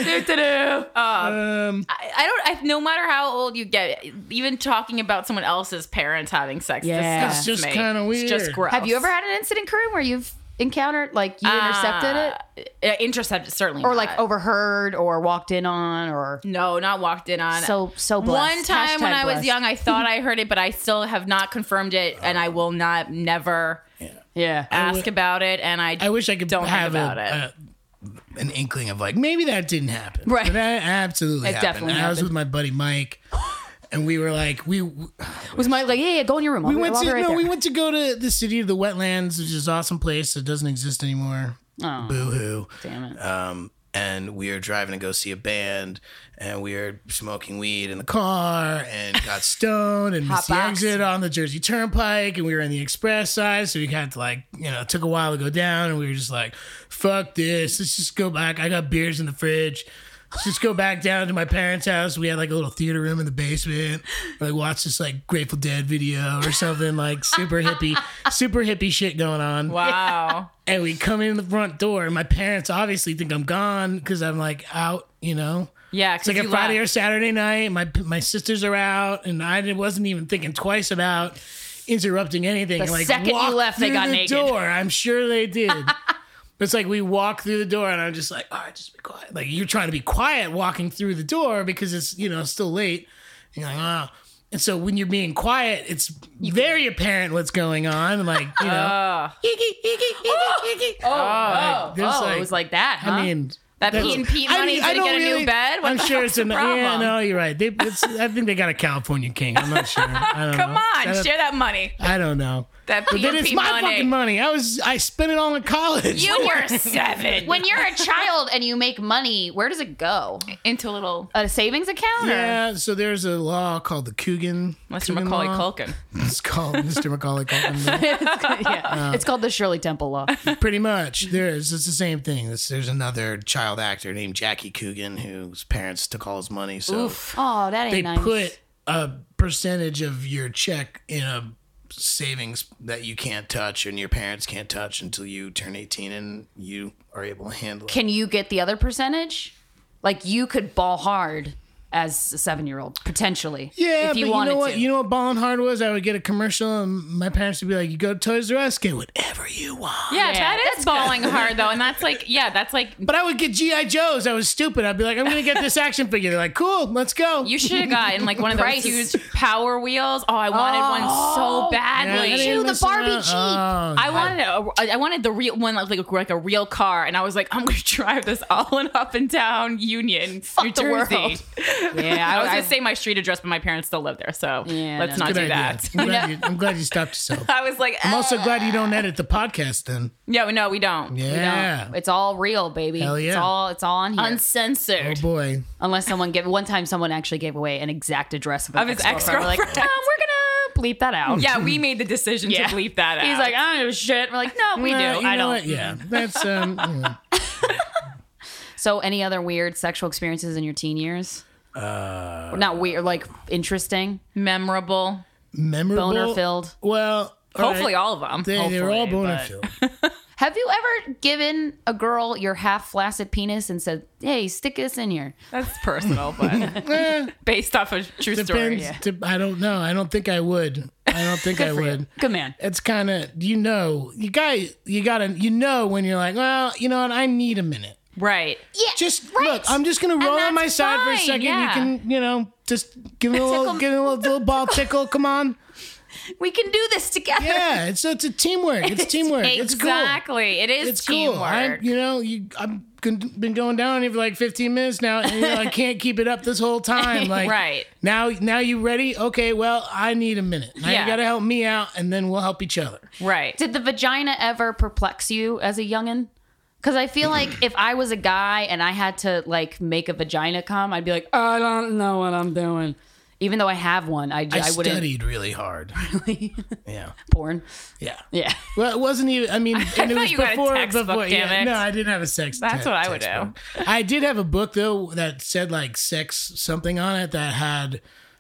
Uh, um, I, I don't. I, no matter how old you get, even talking about someone else's parents having sex, Yeah. disgusts It's just me. kinda It's just weird. gross. Have you ever had an incident, Corinne, where you've encountered, like, you intercepted it? it? Intercepted, certainly. Or, not. like, overheard or walked in on or... No, not walked in on. So, so One blessed. time when Hashtag I was blessed. young, I thought I heard it, but I still have not confirmed it, and I will not, never Yeah. ask about it. And I, I wish I could don't have think about a, it. a- an inkling of like maybe that didn't happen. Right. But that absolutely It happened. definitely And I was happened. with my buddy Mike, and we were like we Was Mike like, yeah, yeah, go in your room. I'll we be- went I'll to be right no there. we went to go to the city of the wetlands, which is an awesome place that doesn't exist anymore. Oh, Boo hoo. damn it. Um, and we were driving to go see a band, and we were smoking weed in the car, and got stoned, and missed the box. exit on the Jersey Turnpike, and we were in the express side, so we had to like, you know, it took a while to go down, and we were just like, fuck this, let's just go back. I got beers in the fridge. Let's just go back down to my parents' house. We had like a little theater room in the basement. Like watch this like Grateful Dead video or something like super hippie, super hippie shit going on. wow. And we come in the front door, and my parents obviously think I'm gone because I'm like out, you know. Yeah, It's like a Friday or Saturday night. My my sisters are out, and I wasn't even thinking twice about interrupting anything. The like second you walk left, they through got the naked. door. I'm sure they did. But it's like we walk through the door, and I'm just like, all right, just be quiet. Like you're trying to be quiet walking through the door because it's, you know, still late. And you're like, oh. And so when you're being quiet, it's very apparent what's going on. Like, you know, Iggy, Iggy, Iggy, Iggy. Oh, Like, there's oh, like- it was like that, huh? I mean, That that's- Pete and Pete I money mean, to I get don't a new really- bed? What I'm the sure fuck's it's an the yeah. problem? No, you're right. They, it's, I think they got a California king. I'm not sure. I don't Come know. on, I don't, share that money. I don't know. That But then it's P and P my money. fucking money. I was I spent it all in college. You were seven. When you're a child and you make money, where does it go? Into a little A savings account? Or? Yeah, so there's a law called the Coogan. Mister Coogan Macaulay law. Culkin. It's called Mister Macaulay Culkin. yeah. it's called the Shirley Temple Law. Pretty much. There is. It's the same thing. It's, there's another child actor named Jackie Coogan whose parents took all his money. So Oh, that ain't they nice. put a percentage of your check in a savings that you can't touch and your parents can't touch until you turn eighteen and you are able to handle it. Can you get the other percentage? Like you could ball hard as a seven-year-old potentially. Yeah, if you but wanted you know what? to. You know what ballin' hard was? I would get a commercial, and my parents would be like, "You go to Toys R Us, get whatever you want." Yeah, Yeah, that that's is balling hard though, and that's like, yeah, that's like. But I would get G I Joes. I was stupid. I'd be like, "I'm gonna get this action figure." They're like, "Cool, let's go." You should have gotten like one of those Price. huge Power Wheels. Oh, I wanted one so badly. Yeah, I Chew didn't the listen Barbie to- cheap. Oh, I wanted a, I wanted the real one, like like, like a real car, and I was like, I'm gonna drive this all in up and down Union, New the Jersey. world. Yeah, I was I- gonna say my street address, but my parents still live there, so Yeah, let's no. not Good do idea. that. I'm glad, you, I'm glad you stopped yourself. I was like, I'm eh. also glad you don't edit the podcast then. yeah, no, we don't. Yeah. It's all real, baby. Hell It's yeah. all it's all on here. Oh Uncensored. boy. Unless someone gave one time someone actually gave away an exact address of, an Of his ex-girlfriend. We're like, ex-girlfriend. um, we're gonna bleep that out. Yeah, we made the decision Yeah. to bleep that out. He's like, I don't give a shit. We're like, no, we do. Uh, you I know don't. what? Yeah, that's um. you know. So, any other weird sexual experiences in your teen years? Uh, Not weird, like interesting, memorable. memorable. boner filled. Well, all Hopefully, right. all of them. They, they were all Hopefully, boner but- filled. Have you ever given a girl your half flaccid penis and said, "Hey, stick this in here"? That's personal, but Eh, based off a true story. depends. De- I don't know. I don't think I would. I don't think I for you. would. Good man. It's kind of you know you got you gotta you know when you're like, well, you know what, I need a minute. Right. Yeah, Just right. look, I'm just gonna roll on my that's side for a fine, second. yeah. You can, you know, just give me a little, Tickle. give me a little, little ball tickle. Come on. We can do this together. Yeah, it's it's a teamwork. It's teamwork. It's cool. Exactly. It is It's cool. I, teamwork. you know, you I've been been going down on you for like fifteen minutes now, and you know, I can't keep it up this whole time. Like, Right. now, now you ready? Okay, well, I need a minute. Now Yeah. you got to help me out, and then we'll help each other. Right. Did the vagina ever perplex you as a youngin'? Because I feel like if I was a guy and I had to like make a vagina come, I'd be like, I don't know what I'm doing. Even though I have one, I, I, I wouldn't. studied really hard. Really? Yeah. Porn. Yeah. Yeah. Well, it wasn't even. I mean, and it thought was you got a before. textbook, before damn yeah, it. no, I didn't have a sex. That's te- what I would textbook. I did have a book though that said like sex something on it that had.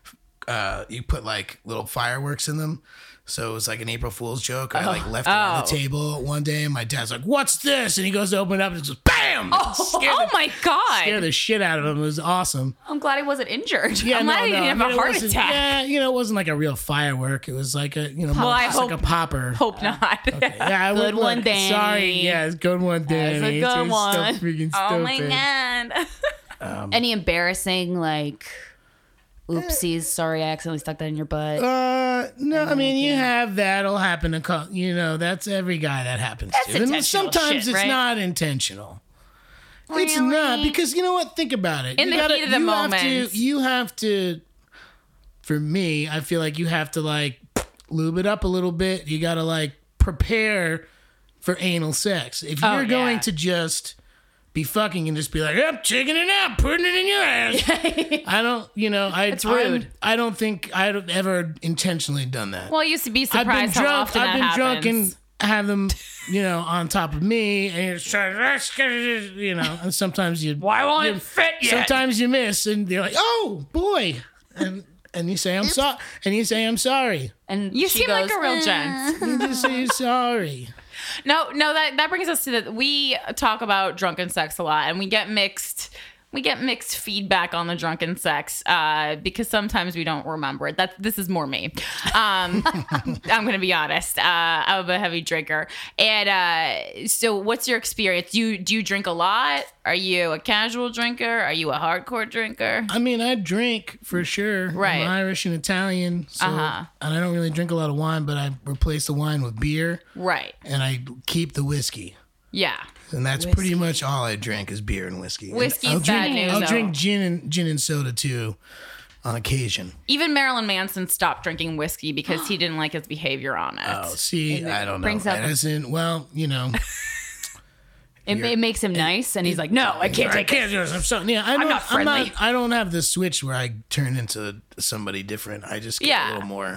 Uh, you put like little fireworks in them. So it was like an April Fool's joke. I like left it on the Oh. table one day, and my dad's like, "What's this?" And he goes to open it up, and it goes, "Bam!" Oh, Scared oh the- my Scared god! the shit out of him. It was awesome. I'm glad I wasn't injured. Yeah, I'm no, glad I no, didn't have I a mean, it heart wasn't- attack. Yeah, you know, it wasn't like a real firework. It was like a, you know, more I just hope- like a popper. Hope not. Yeah, I Good would- one, look, Danny. Sorry, yeah, it's good one, Danny. That's a It's good so one. freaking Oh my stupid. god! Any embarrassing like oopsies? Sorry, I accidentally stuck that in your butt. Uh, no, I mean, you have that'll happen to co- you know, that's every guy that happens That's to. And intentional sometimes shit, it's right? not intentional. It's not because you know what? Think about it. In You the heat of the you moment. have to, you have to. For me, I feel like you have to like lube it up a little bit. You got to like prepare for anal sex. If you're Oh, going yeah. to just be fucking and just be like, I'm taking it out, putting it in your ass. I don't, you know, I. It's rude. I'm- I don't think I've ever intentionally done that. Well, I used to be I've been surprised how drunk. often I've that been happens. drunk and have them, you know, on top of me, and you're trying, you know, and sometimes you. Why won't you- it fit yet? Sometimes you miss, and you're like, "Oh boy," and and you say, "I'm sorry," and you say, "I'm sorry." And You she seem goes, like a real gent. You just say sorry. No, no, that that brings us to the. We talk about drunken sex a lot, and we get mixed. We get mixed feedback on the drunken sex uh, because sometimes we don't remember it. That this is more me. Um, I'm gonna be honest. Uh, I'm a heavy drinker, and uh, so what's your experience? Do you do you drink a lot? Are you a casual drinker? Are you a hardcore drinker? I mean, I drink for sure. Right. I'm Irish and Italian, so Uh-huh. and I don't really drink a lot of wine, but I replace the wine with beer, Right. and I keep the whiskey. Yeah. And that's pretty much all I drink is beer and whiskey. And Whiskey's I'll bad drink, news, I'll though. drink gin and gin and soda too, on occasion. Even Marilyn Manson stopped drinking whiskey because he didn't like his behavior on it. Oh, see, I don't know. brings up- That isn't well, you know. It, it makes him nice, and he's like, "No, I can't I take it." can't do this. I'm so yeah. I don't, not I'm friendly. not. I don't have the switch where I turn into somebody different. I just get Yeah. a little more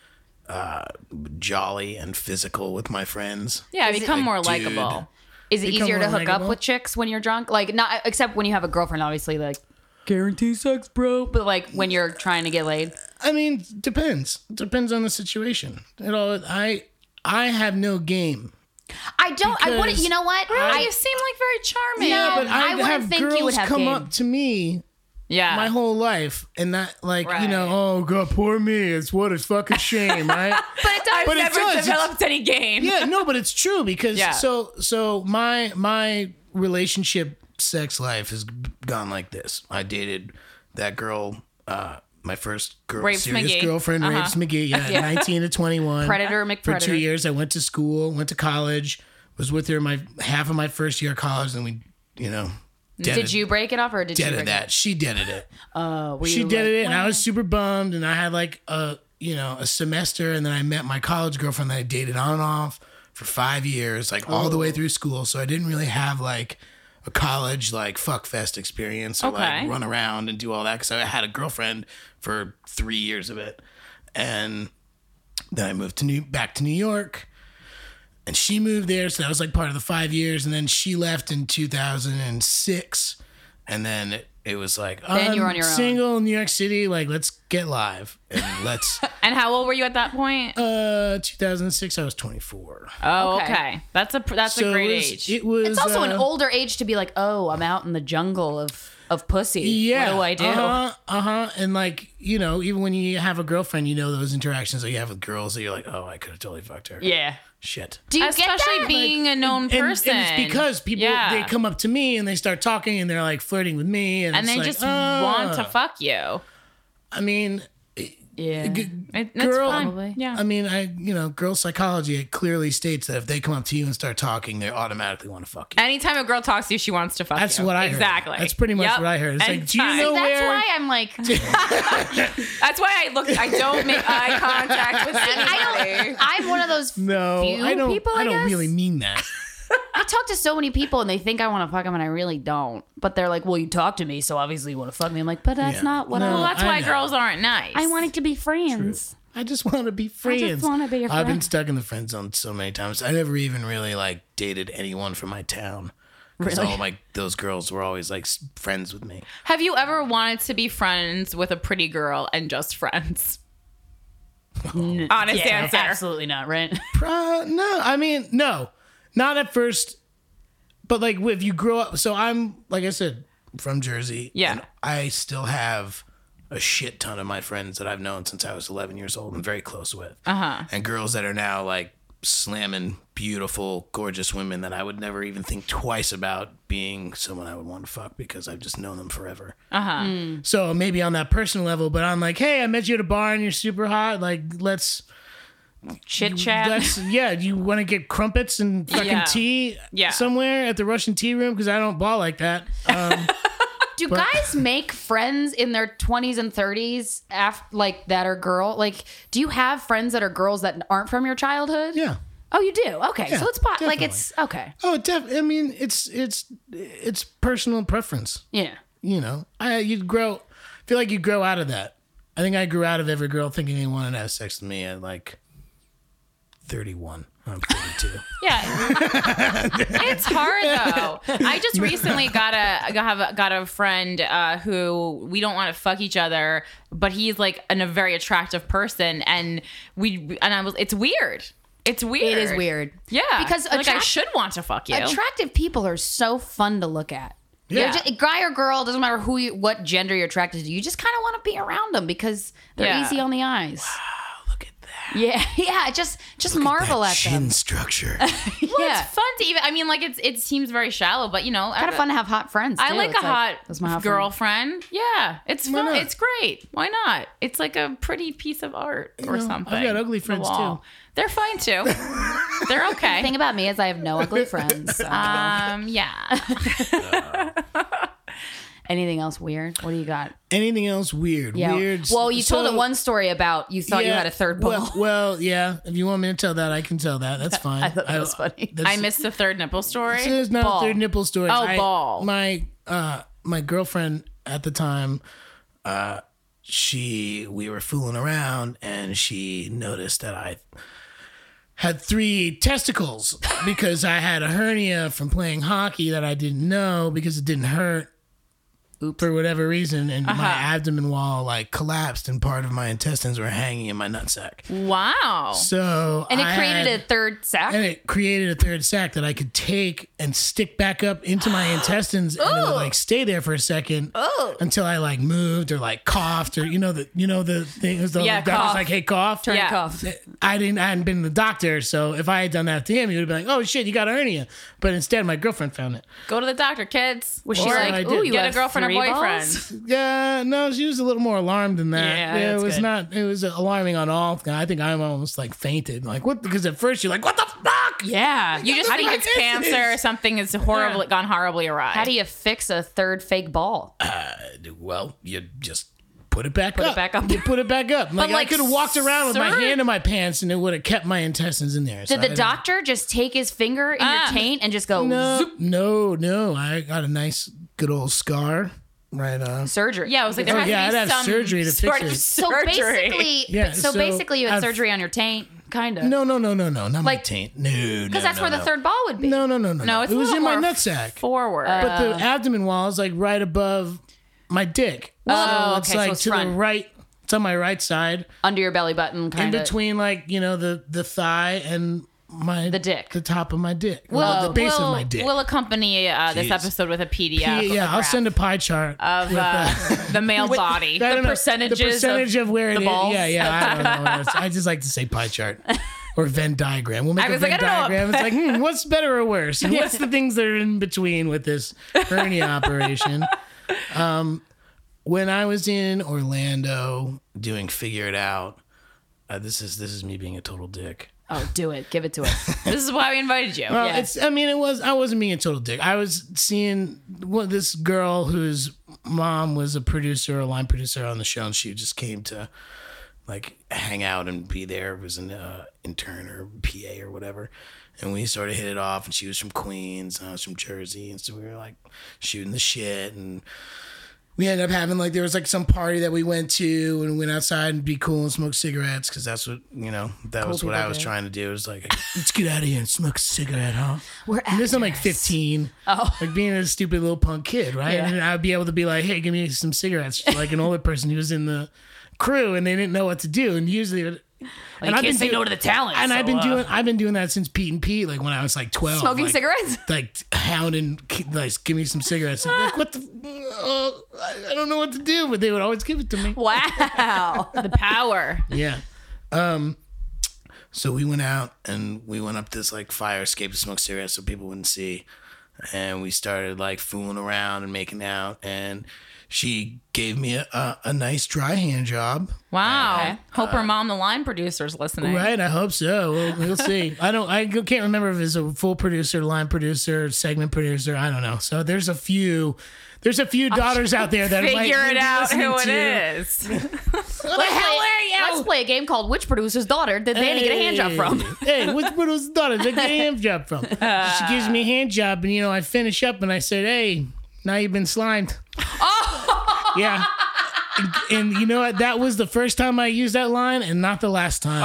uh, jolly and physical with my friends. Yeah, Is it become like, more dude, likable. Is it Become easier to more hook up likable? with chicks when you're drunk? Like, not except when you have a girlfriend, obviously. Like, guarantee sex, bro. But like when you're trying to get laid. I mean, depends. Depends on the situation. It all. I I have no game. I don't. I wouldn't. Because You know what? Really? I you seem like very charming. Yeah, but I I, wouldn't have think girls you would have come game. up to me yeah. my whole life and not like you know, Right. oh god, poor me. It's what a fucking shame, right? but it does, I've But it never does, it's- developed any game. Yeah, no, but it's true because Yeah. so so my my relationship sex life has gone like this. I dated that girl, uh, my first girl, Rapes serious McGee. girlfriend, Uh-huh. Rapes McGee. Yeah, Yeah. nineteen to twenty-one. Predator For two McPredator. years, I went to school, went to college, was with her my half of my first year of college, and we, you know, Did you break it off, or did you deaded break that? She deaded it. it? Uh, were She you did like, it, and I was super bummed. And I had like a you know a semester, and then I met my college girlfriend that I dated on and off for five years, like all the way through school. So I didn't really have like a college like fuck fest experience or Okay. like run around and do all that because I had a girlfriend for three years of it, and then I moved to New back to New York. And she moved there, so that was like part of the five years. And then she left in two thousand six. And then it, it was like, oh, Then you were I'm on your own. single in New York City. Like, let's get live. And let's, And how old were you at that point? uh, two thousand six, I was twenty-four. Oh, okay. okay. That's a that's So a great it was, age. It was, It's also an uh, older age to be like, oh, I'm out in the jungle of of pussy. Yeah. What do I do? Uh huh. Uh huh. And like, you know, even when you have a girlfriend, you know those interactions that you have with girls that you're like, oh, I could have totally fucked her. Yeah. Shit. Do you Especially get that? being a known And, person. and it's because people Yeah. they come up to me and they start talking and they're like flirting with me and, and it's they like, just "Ah." want to fuck you. I mean, Yeah. g- It, that's girl. fine. Yeah. I mean, I you know, girl psychology. It clearly states that if they come up to you and start talking, they automatically want to fuck you. Anytime a girl talks to you, she wants to fuck That's you. what I heard. exactly. That's pretty much Yep. what I heard. It's like, do you Anytime. know That's where? why I'm like, That's why I look. I don't make eye contact with I anybody. don't, I'm one of those No, few I don't. people. I, I don't guess. really mean that. talk to so many people and they think I want to fuck them and I really don't. But they're like, well, you talk to me, so obviously you want to fuck me. I'm like, but that's Yeah. not what No, I Well, want. that's why I know. girls aren't nice. I wanted to be friends. I just want to be friends. wanna be your I've been friend. stuck in the friend zone so many times. I never even really like dated anyone from my town. Because Really? all my those girls were always like s- friends with me. Have you ever wanted to be friends with a pretty girl and just friends? Honest answer. Absolutely not, right? Uh, no, I mean, no, not at first. But like, if you grow up, so I'm like I said, from Jersey. Yeah. and I still have a shit ton of my friends that I've known since I was eleven years old and very close with. Uh huh. And girls that are now like slamming beautiful, gorgeous women that I would never even think twice about being someone I would want to fuck because I've just known them forever. Uh huh. Mm. So maybe on that personal level, but I'm like, hey, I met you at a bar and you're super hot. Like, let's. Chit chat. That's yeah. You want to get crumpets and fucking Yeah. tea Yeah. somewhere at the Russian tea room because I don't ball like that. Um, Do guys make friends in their twenties and thirties after, like, that are girl? Like, do you have friends that are girls that aren't from your childhood? yeah. Oh, you do? Okay. Yeah, so it's po- like definitely. it's okay. Oh, def- I mean, it's it's it's personal preference. Yeah. You know, I you'd grow. I feel like you grow out of that. I think I grew out of every girl thinking they wanted to have sex with me at like thirty-one. I'm thirty-two. Yeah, it's hard though. I just recently got a got have a, got a friend uh, who we don't want to fuck each other, but he's like an, a very attractive person, and we and I was. It's weird. It's weird. It is weird. Yeah, Because like I attract- should want to fuck you. Attractive people are so fun to look at. Yeah. They're just, guy or girl, doesn't matter who you, what gender you're attracted to. You just kind of want to be around them because they're Yeah. easy on the eyes. Look at that. Yeah, yeah. Just just marvel that at chin them. structure. well, Yeah. it's fun to even. I mean, like it's it seems very shallow, but you know, Kind of fun to have hot friends. I too. like It's a hot that's my hot friend. girlfriend. Yeah, it's Why fun. not? It's great. Why not? It's like a pretty piece of art or know, I've something. got ugly The friends, wall. too. They're fine too. They're okay. The thing about me is I have no ugly friends. So. Um, yeah. Anything else weird? What do you got? Anything else weird? Yeah. Weird. Well, you told so- it one story about you thought you Yeah, had a third ball. Well, well, yeah. If you want me to tell that, I can tell that. That's fine. I thought that was funny. that's- I missed the third nipple story. There's not Ball. a third nipple story. Oh, I- ball. My uh, my girlfriend at the time, uh, she we were fooling around, and she noticed that I had three testicles because I had a hernia from playing hockey that I didn't know because it didn't hurt. For whatever reason, and Uh-huh. my abdomen wall like collapsed, and part of my intestines were hanging in my nutsack. Wow. So and it I created had- a third sack. and it created a third sack that I could take and stick back up into my intestines, and it would like stay there for a second until I like moved or like coughed or you know the you know the thing was the Yeah, doctor's cough. like, hey, cough. Turn Yeah. cough. I didn't I hadn't been to the doctor, so if I had done that to him, he would have been like, oh shit, you got a hernia. But instead, my girlfriend found it. Go to the doctor, kids. Was she Or like, I ooh, did. you Get a have girlfriend or three boyfriend. balls? Yeah, no, she was a little more alarmed than that. Yeah, it that's was good. not. It was alarming on all. I think I almost like fainted. Like what? Because at first you're like, what the fuck? Yeah. You just How think do I it's miss cancer this? or something is horribly gone horribly awry. How do you fix a third fake ball? Well, you just put it back Put up. it back up. You put it back up. Like, like, I could have walked around with my sir- hand in my pants, and it would have kept my intestines in there. So Did I the didn't- doctor just take his finger in Ah. your taint and just go No, zoop? no, no. I got a nice, good old scar. Right on. Surgery. Yeah, it was like there Oh, has yeah, to be I'd have some surgery to sort fix of it. So surgery. basically, Yeah, so, so basically, you had I've- surgery on your taint, kind of. No, no, no, no, no. Not my Like- taint. No, no. because that's no, where the no. third ball would be. No, no, no, no. No, it's it a was little in my more nutsack. forward. But the abdomen wall is like right above my dick. Oh, so it's okay, so like it's to the front. right. It's on my right side, Under your belly button, in kind of. between, like you know, the the thigh and my The dick. the top of my dick, We'll- well, the base we'll, of my dick. We'll accompany uh, this Jeez. episode with a P D F. yeah, of yeah, the I'll graph send a pie chart of with, uh, the male body. I The don't know, percentages, the percentage of, where it the is. balls. Yeah, yeah. I don't know. It's- I just like to say pie chart or Venn diagram. We'll make I a was Venn like, I don't know what- diagram. It's like, hmm, what's better or worse? And what's the things that are in between with this hernia operation? Um, when I was in Orlando doing Figure It Out, uh, this is this is me being a total dick. Oh, do it. Give it to us. This is why we invited you. Well, Yeah. it's. I mean, it was. I wasn't being a total dick. I was seeing what this girl whose mom was a producer, a line producer on the show, and she just came to like hang out and be there as an uh, intern or P A or whatever. And we sort of hit it off, and she was from Queens, and I was from Jersey, and so we were like shooting the shit, and we ended up having like there was like some party that we went to, and went outside and be cool and smoke cigarettes, because that's what you know that Cool was what I people was do. trying to do. It was like, let's get out of here and smoke a cigarette, huh? We're And this I'm like fifteen, Oh. like being a stupid little punk kid, right? Yeah. And I'd be able to be like, hey, give me some cigarettes, like an older person who was in the crew, and they didn't know what to do, and usually. It, Well, you I've can't been say doing- no to the talent. And so, I've been uh, doing I've been doing that since Pete and Pete, like when I was like twelve. Smoking like, cigarettes? Like hounding, like give me some cigarettes. I'm like, what the? Oh, I I don't know what to do, but they would always give it to me. Wow. The power. Yeah. Um. So we went out and we went up this like fire escape to smoke cigarettes so people wouldn't see, and we started like fooling around and making out, and she gave me a, a, a nice dry hand job. Wow. Okay. Hope her mom, the line producer's listening. Right, I hope so. We'll, we'll see. I don't. I can't remember if it's a full producer, line producer, segment producer. I don't know. So there's a few. There's a few daughters out there that might Figure it be out listening who it to. is. What the hell are you? Let's play a game called Which Producer's Daughter Did Danny Get a Hand Job From? Hey, which producer's daughter did I get a hand job from? She gives me a hand job, and you know I finish up, and I said, "Hey, now you've been slimed." Yeah. And, and you know what? That was the first time I used that line, and not the last time.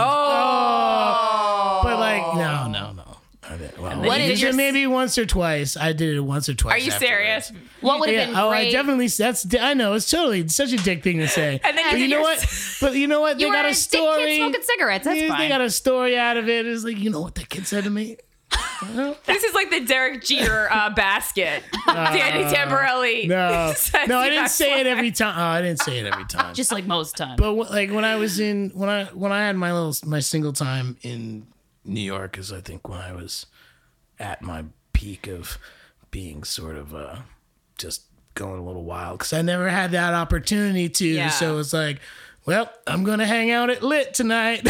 Oh. But like, no, no, no. I didn't. Well, What I is used your- it maybe once or twice. I did it once or twice. Are you afterwards. serious? What would have Yeah. been Oh, great? I definitely. That's. I know. It's totally it's such a dick thing to say. And then but you you know you're- what? But you know what? You They were got a a dick story. kid smoking cigarettes. That's Yeah, fine. They got a story out of it. It's like, you know what that kid said to me? This is like the Derek Jeter uh, basket. Danny Tamborelli. No, says no, I you didn't got say it slimed. every time. Oh, I didn't say it every time. Just like most times. But wh- like when I was in when I when I had my little my single time in New York is I think when I was at my peak of being sort of uh just going a little wild because I never had that opportunity to. Yeah. So it's like, well, I'm gonna hang out at Lit tonight.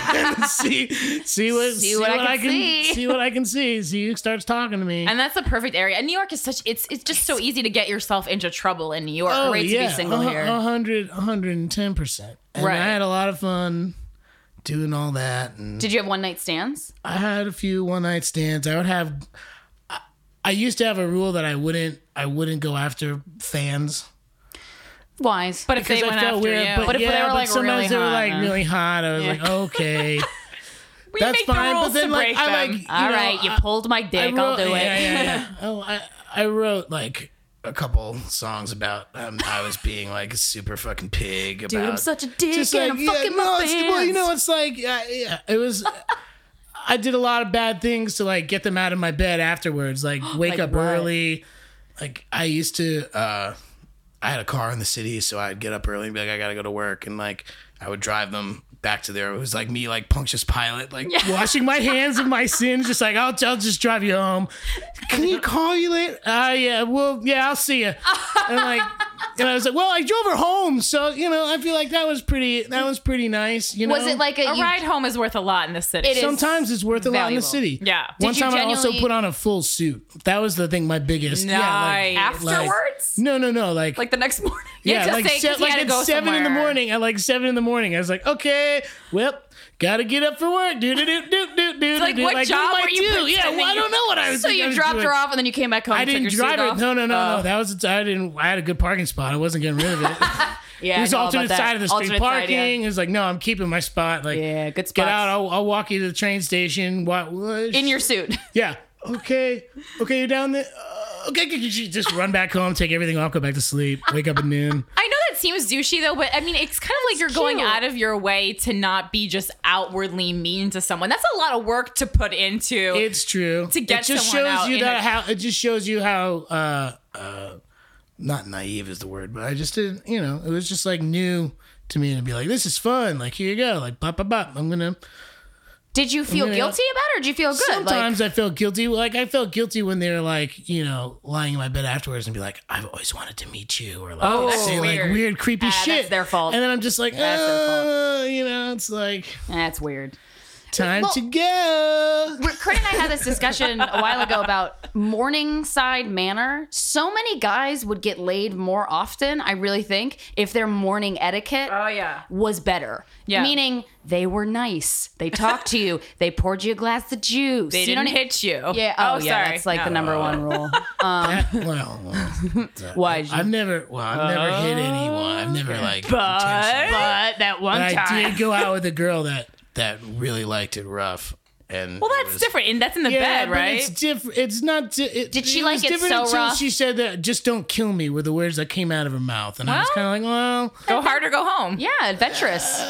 see see what See what I can can see. see what I can see. See who starts talking to me. And that's the perfect area. And New York is such it's it's just so easy to get yourself into trouble in New York. Oh, Great to be single a, here. A hundred, a hundred and ten percent. And Right. I had a lot of fun doing all that, and Did you have one night stands? I had a few one night stands. I would have. I, I used to have a rule that I wouldn't, I wouldn't go after fans. Wise. But if they Because went I felt after weird. you, But, But if yeah, they were, but like, sometimes really they were hot, like huh? really hot. I was Yeah. like, okay, we that's make the fine. rules But then, to like, break I them. like, you All know, right, you I- pulled my dick. I wrote, I'll do yeah, it. Yeah, yeah. Oh, I, I wrote like a couple songs about um, I was being like a super fucking pig. About, Dude, I'm such a dick just and like, I'm yeah, fucking no, my it's- fans. Well, you know, it's like, yeah, yeah it was. I did a lot of bad things to like get them out of my bed afterwards, like wake Like up what? early. Like I used to, uh, I had a car in the city, so I'd get up early and be like, I gotta go to work, and like I would drive them back to there. It was like me, like Punctious Pilot, like washing my hands of my sins, just like I'll, I'll just drive you home. Can you call you later? Ah, uh, yeah, well, yeah, I'll see you. And like, and I was like, well, I drove her home, so you know, I feel like that was pretty, that was pretty nice. You know, Was it like a, A you, ride home is worth a lot in the city. It is. sometimes it's worth a lot in the valuable. city. Yeah. One Did you time I also genuinely- put on a full suit. That was the thing. My biggest. Nice. Yeah, like, like- afterwards? no, no, no. Like, Like the next morning? yeah, to like, say, 'cause se- he like had to at go seven in the somewhere. morning. At like seven in the morning, I was like, okay, well, gotta get up for work. Do do do do do do. like, do. what what job do I were you do? Yeah, pretending well, I you- don't know what I was. So I you was dropped doing. her off and then you came back home I and took didn't your drive suit it. off? No, no, no, Oh. no. That was. I didn't. I had a good parking spot. I wasn't getting rid of it. Yeah, It was I know alternate about that. side of the street Alternate side, parking. yeah. It was like, no, I'm keeping my spot. Like, Yeah, good Get spots. out. I'll, I'll walk you to the train station. What? what? In your suit. Yeah. Okay. Okay, you're down there. Uh, okay, just run back home, take everything off, go back to sleep, wake up at noon. I know that seems douchey though, but I mean, it's kind of like you're going cute. out of your way to not be just outwardly mean to someone. That's a lot of work to put into. It's true. To get it just someone shows out you in that a- how it just shows you how uh uh not naive is the word, but I just didn't. You know, it was just like new to me to be like, this is fun. Like here you go. Like bop bop bop. I'm gonna. Did you feel gonna- guilty about it or did you feel good? Sometimes I felt guilty. Like I felt guilty when they're like, you know, lying in my bed afterwards and be like, I've always wanted to meet you, or like Oh, that's say weird. like weird, creepy Ah, shit. that's their fault. And then I'm just like, That's their fault. uh, you know, it's like like, that's weird. Time Well- to go. Kurt and I had this discussion a while ago about Morningside Manor. So many guys would get laid more often, I really think, if their morning etiquette Oh, yeah. was better. Yeah. Meaning they were nice. They talked to you. They poured you a glass of juice. They you didn't know what I- hit you. Yeah. Oh, Oh, yeah. sorry. That's like the No. number one rule. Um, That- well, well, why? I've never, well, I've never hit anyone. I've never like, But, intentionally- but that one But I time. did go out with a girl that that really liked it rough. And Well, it that's was- different. And that's in the Yeah, bed, but right? it's different. It's not. Di- it, Did she it like was it different so until rough? She said that "just don't kill me" were the words that came out of her mouth, and I was Well, kind of like, well, Go hard or go home. Yeah, adventurous.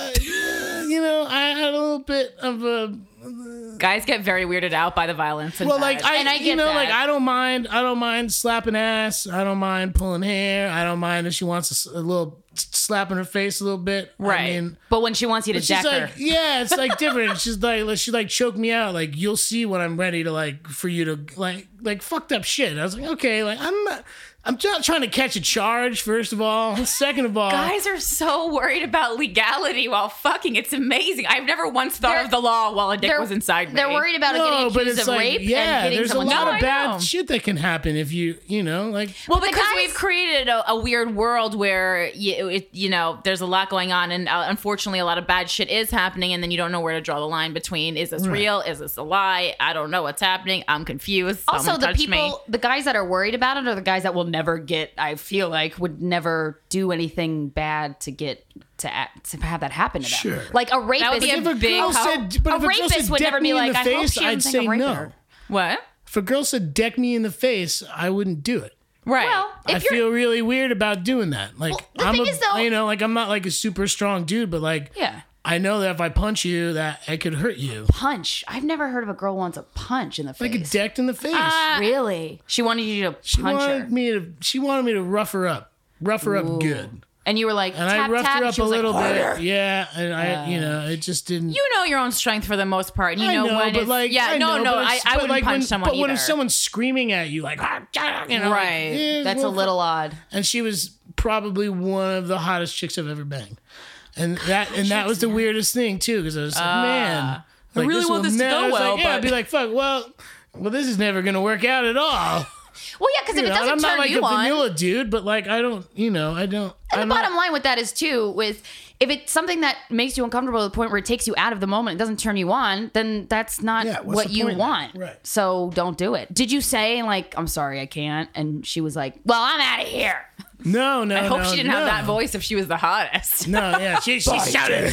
you know, I had a little bit of a. Guys get very weirded out by the violence. In Well, bed. like I, And I you get know, that. like I don't mind. I don't mind slapping ass. I don't mind pulling hair. I don't mind if she wants a, s- a little slap in her face a little bit. Right. I mean, But when she wants you to she's deck her. like, yeah, it's like different. She's like, like, she like choked me out. Like, you'll see when I'm ready to like for you to like like fucked up shit. I was like, okay, like I'm not. I'm not trying to catch a charge. First of all, second of all, guys are so worried about legality while fucking. It's amazing. I've never once thought They're- of the law while a dick they're, was inside me. They're worried about it no, getting but accused it's of like, rape yeah, and hitting there's a someone's lot No, of I bad know. shit that can happen if you, you know, like. Well, the because guys- we've created a, a weird world where you, it, you know, there's a lot going on, and uh, unfortunately, a lot of bad shit is happening, and then you don't know where to draw the line between: is this Right. real? Is this a lie? I don't know what's happening. I'm confused. Also, Someone the touch people, me. the guys that are worried about it are the guys that will never get, I feel like, would never do anything bad to get to act, to have that happen to them. Sure. Like a rapist. That would be a If a big girl help. said, but A if a girl rapist said would deck never me be in like, the "I hope face," she doesn't I'd think say I'm raping no. her. What? If a girl said "deck me in the face," I wouldn't do it. Right. Well, if I you're, feel really weird about doing that. Like, Well, the I'm thing a, is, though- you know, like I'm not like a super strong dude, but like, yeah, I know that if I punch you, that it could hurt you. punch. I've never heard of a girl wants a punch in the Like a face. decked in the face. Really? She wanted you to she punch wanted her, me to. She wanted me to rough her up, rough her up good, and you were like, and tap I roughed tap. her and up she a was like, little "Harder." bit. Yeah, and I, you know, it just didn't. You know your own strength for the most part. You I know, know, when but it's, like, yeah, I no, know, no, but I, it's- I but wouldn't like punch when, someone But either. when if someone's screaming at you, like, "Ah, ah," you know, like, Right. eh, That's a well, little odd. and she was probably one of the hottest chicks I've ever banged, and that and that was the weirdest thing too, because I was like, man, like, really want will this to never- go I was well, like, yeah, I'd but- be like, fuck, well, well, this is never gonna work out at all. Well, yeah, because if You it know, and doesn't I'm turn not like you a on, vanilla dude, but like I don't, you know, I don't. and I'm the not- bottom line with that is too, with if it's something that makes you uncomfortable to the point where it takes you out of the moment, it doesn't turn you on, then that's not Yeah, what's what the you point then? want. Right. So don't do it. Did you say like, I'm sorry, I can't? And she was like, well, I'm out of here. No, no, I hope no, she didn't no. have that voice if she was the hottest. No, yeah, she, she shouted.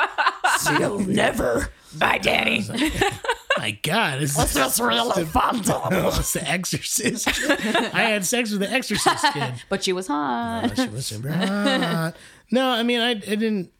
You'll never. Bye, Danny. My God, it's, it's, This really fun. it's the Exorcist. I had sex with the Exorcist kid. But she was hot. She was super hot. No, I mean, I, I didn't.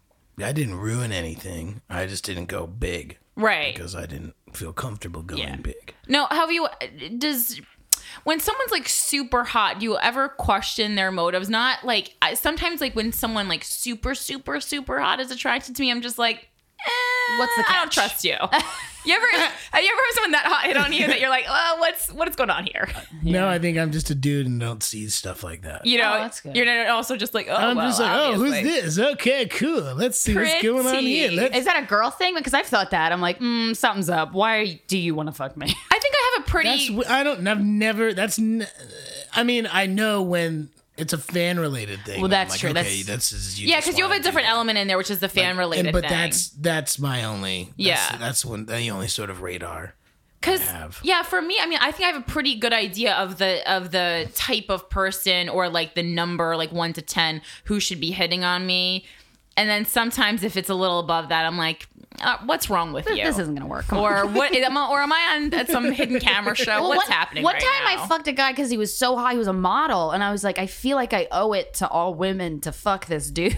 I didn't ruin anything. I just didn't go big Right. because I didn't feel comfortable going Yeah. big. No, have you, does, when someone's like super hot, do you ever question their motives? Not like, I, sometimes like when someone like super, super, super hot is attracted to me, I'm just like, eh, What's the I don't catch? trust you. You ever, have you ever had someone that hot hit on you that you're like, oh, what's, what's going on here? No, I think I'm just a dude and don't see stuff like that. You know, Oh, that's good. you're not also just like, oh, I'm well, just like, oh, who's obviously. this? Okay, cool. Let's see what's going on here. Pretty. Let's. Is that a girl thing? Because I've thought that. I'm like, mm, something's up. Why do you want to fuck me? I think I have a pretty, That's. w- I don't. I've never. That's. N- I mean, I know when it's a fan related thing. Well, I'm that's like, true. Okay, That's- that's. is yeah, just because you have wanna a different do that. element in there, which is the fan related And, but thing. that's that's my only. That's, Yeah. That's one. The only sort of radar. Because have. yeah, for me, I mean, I think I have a pretty good idea of the of the type of person or like the number, like one to ten, who should be hitting on me. And then sometimes if it's a little above that, I'm like, uh, what's wrong with you? This isn't gonna work. Come Or on. what? Am I, or am I on at some hidden camera show? Well, What's one, happening? One right time now? I fucked a guy because he was so hot. He was a model, and I was like, I feel like I owe it to all women to fuck this dude.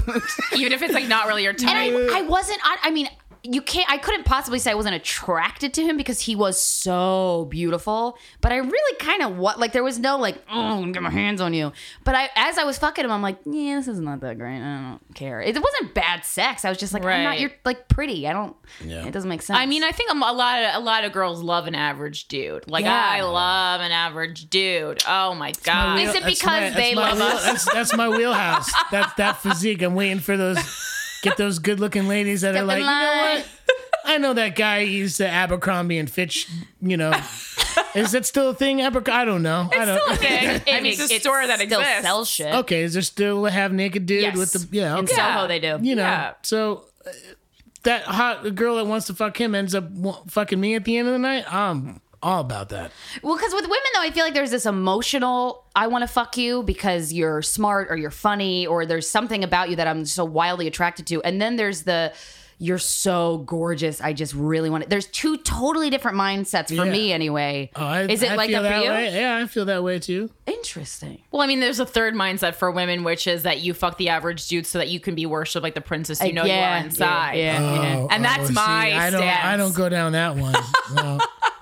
even if it's like not really your type. And I, I wasn't. I, I mean, you can't. I couldn't possibly say I wasn't attracted to him because he was so beautiful. But I really kind of what like there was no like, oh, I'm gonna get my hands on you. But I, as I was fucking him, I'm like, yeah, this is not that great. I don't care. It wasn't bad sex. I was just like, I'm not. Right. You're like pretty. I don't. Yeah. It doesn't make sense. I mean, I think a lot of a lot of girls love an average dude. Like Yeah. I love an average dude. Oh my god! Is it That's because my- that's they my love wheel- us? That's that's my wheelhouse. That's that physique. I'm waiting for those. Get those good looking ladies that Step are like, in you know line. what? I know that guy. He's the Abercrombie and Fitch. You know, is that still a thing? Abercrombie? I don't know. I don't. Thing. I mean, it's a store that still exists. sells shit. Okay, is there still a half naked dude Yes. with the yeah? In Okay. Soho, they do. You know, Yeah. so uh, that hot girl that wants to fuck him ends up wa- fucking me at the end of the night. I'm all about that. Well, because with women, though, I feel like there's this emotional, I want to fuck you because you're smart or you're funny or there's something about you that I'm so wildly attracted to. And then there's the, you're so gorgeous. I just really want it. There's two totally different mindsets for Yeah. me anyway. Oh, I, Is it I like feel that for you? way. Yeah, I feel that way too. Interesting. Well, I mean, there's a third mindset for women, which is that you fuck the average dude so that you can be worshipped like the princess you know you are inside. Yeah, yeah, yeah. Oh, And that's see, my I don't. stance. I don't go down that one. No.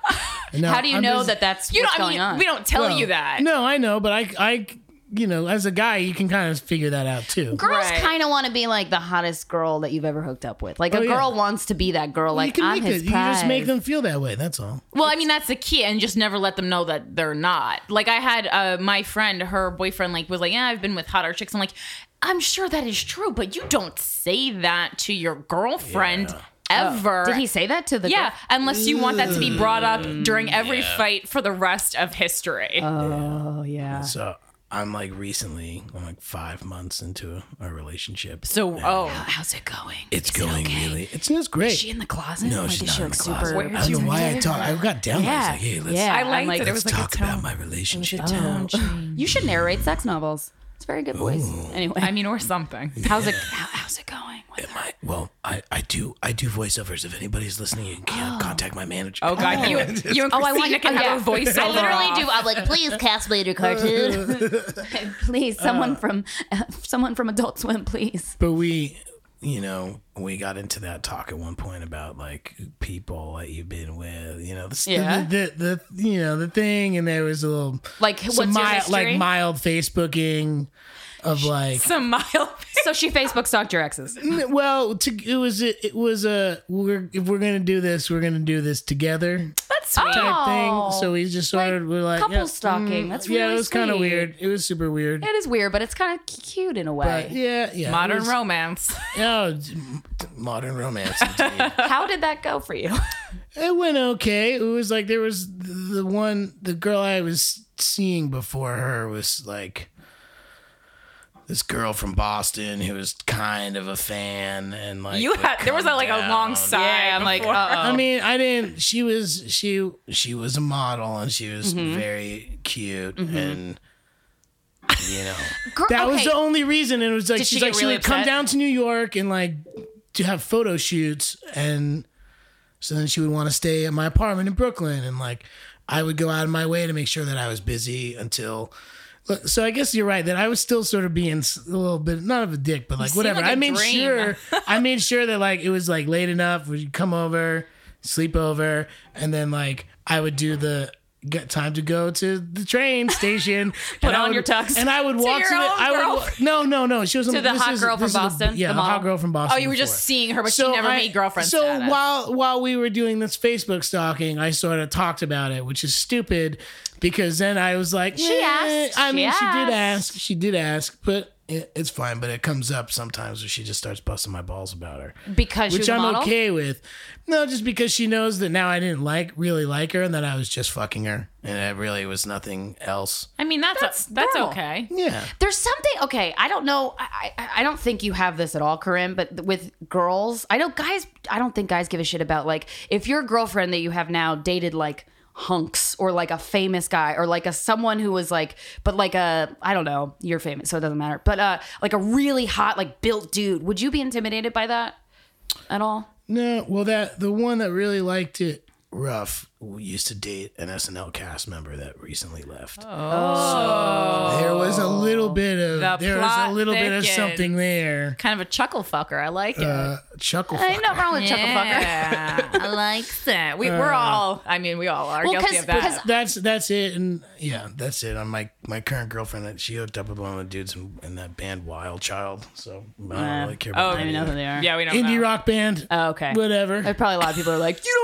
No, How do you I'm know just- that that's You what's know, I going mean, on? we don't tell well, you that. No, I know, but I, I, you know, as a guy, you can kind of figure that out too. Girls Right. kind of want to be like the hottest girl that you've ever hooked up with. Like Oh, a yeah. girl wants to be that girl. you Like can I'm make his it. You just make prize. them feel that way. That's all. Well, I mean, that's the key, and just never let them know that they're not. Like, I had uh, my friend, her boyfriend, like, was like, yeah, I've been with hotter chicks. I'm like, I'm sure that is true, but you don't say that to your girlfriend ever. Did he say that to the Yeah, girl? unless you want that to be brought up during every fight for the rest of history. Oh yeah. So I'm like recently, I'm like five months into a, a relationship. so, oh, How's it going? It's Is it going okay? really. It's, it's great. Is she in the closet? no, Like, she's does not she in look the super closet. weird? I don't know why I talk. I got down. I was Yeah, like, hey, let's, yeah. I I'm liked like, it. It let's was like talk a tone. about my relationship. tone You should narrate sex novels. It's a very good voice. Anyway, I mean, or something. how's it? How, how's it going? With Am I, well, I, I do I do voiceovers. If anybody's listening, you can contact my manager. Oh, God. You, you and Oh, I want Christina you- can oh, have yeah. a voiceover I literally off. do. I'm like, please cast me in your cartoon. Please, someone from uh, someone from Adult Swim, please. But we, you know, we got into that talk at one point about like people that you've been with, you know, the, Yeah. the, the, the you know the thing, and there was a little Like, some what's your mild, history? like mild Facebooking of like. Some mild. So she Facebook stalked your exes. Well, to, it was it was a we're if we're gonna do this, we're gonna do this together That's sweet. type Oh, thing. So we just sort of we're like couple yeah, stalking. mm, That's yeah, really it was kind of sweet. weird. It was super weird. It is weird, but it's kind of cute in a way. But yeah, yeah, it Modern was- romance. Oh, d- modern romance. Indeed. How did that go for you? It went okay. It was like there was the one the girl I was seeing before her was like this girl from Boston who was kind of a fan and like You would had there was a, come like a down. long sigh. Yeah, I'm like, before. uh-oh. I mean, I didn't. She was she she was a model and she was Mm-hmm. very cute and you know Girl, that was okay. the only reason. And it was like Did she she's get like she really would come upset? down to New York and like to have photo shoots and so then she would want to stay at my apartment in Brooklyn and like I would go out of my way to make sure that I was busy until. So I guess you're right that I was still sort of being a little bit not of a dick, but like seem whatever. like a I made dream. sure I made sure that like it was like late enough where you come over, sleep over, and then like I would do the get time to go to the train station. Put and I on would- your tux. and I would To walk to, your the. own I would girl. no no no. She was To the this hot is- girl this from is the- Boston, yeah, the the hot model? girl from Boston. Oh, you were just before. seeing her, but she never I- made girlfriend So status. while while we were doing this Facebook stalking, I sort of talked about it, which is stupid because then I was like, She eh. asked. I mean, She she, did asked. ask. She did ask, but it, it's fine. But it comes up sometimes where she just starts busting my balls about her, because she which was a I'm model? okay with. No, just because she knows that now I didn't like really like her and that I was just fucking her and it really was nothing else. I mean, that's That's that's, normal. okay. Yeah. There's something okay. I don't know. I, I I don't think you have this at all, Corinne. But with girls, I know guys. I don't think guys give a shit about like if your girlfriend that you have now dated like hunks or like a famous guy or like a someone who was like, but like a I don't know. You're famous, so it doesn't matter. But uh, like a really hot like built dude. Would you be intimidated by that at all? No, well, that the one that really liked it rough used to date an S N L cast member that recently left. Oh, so there was a little bit of The there was a plot little bit of thickens. something there. Kind of a chuckle fucker. I like it. Uh, chuckle. Ain't no fucker. wrong with chuckle fucker. Yeah, I like that. We, we're all. I mean, we all are Well, guilty 'cause- of that. because- That's that's it, and yeah, that's it. On my my current girlfriend, she hooked up with one of the dudes in, in that band Wild Child. So I don't really care about Oh, that I don't know either. who they are. yeah, we don't Indie know. rock band. Oh, okay. Whatever. There's probably a lot of people who are like, you don't know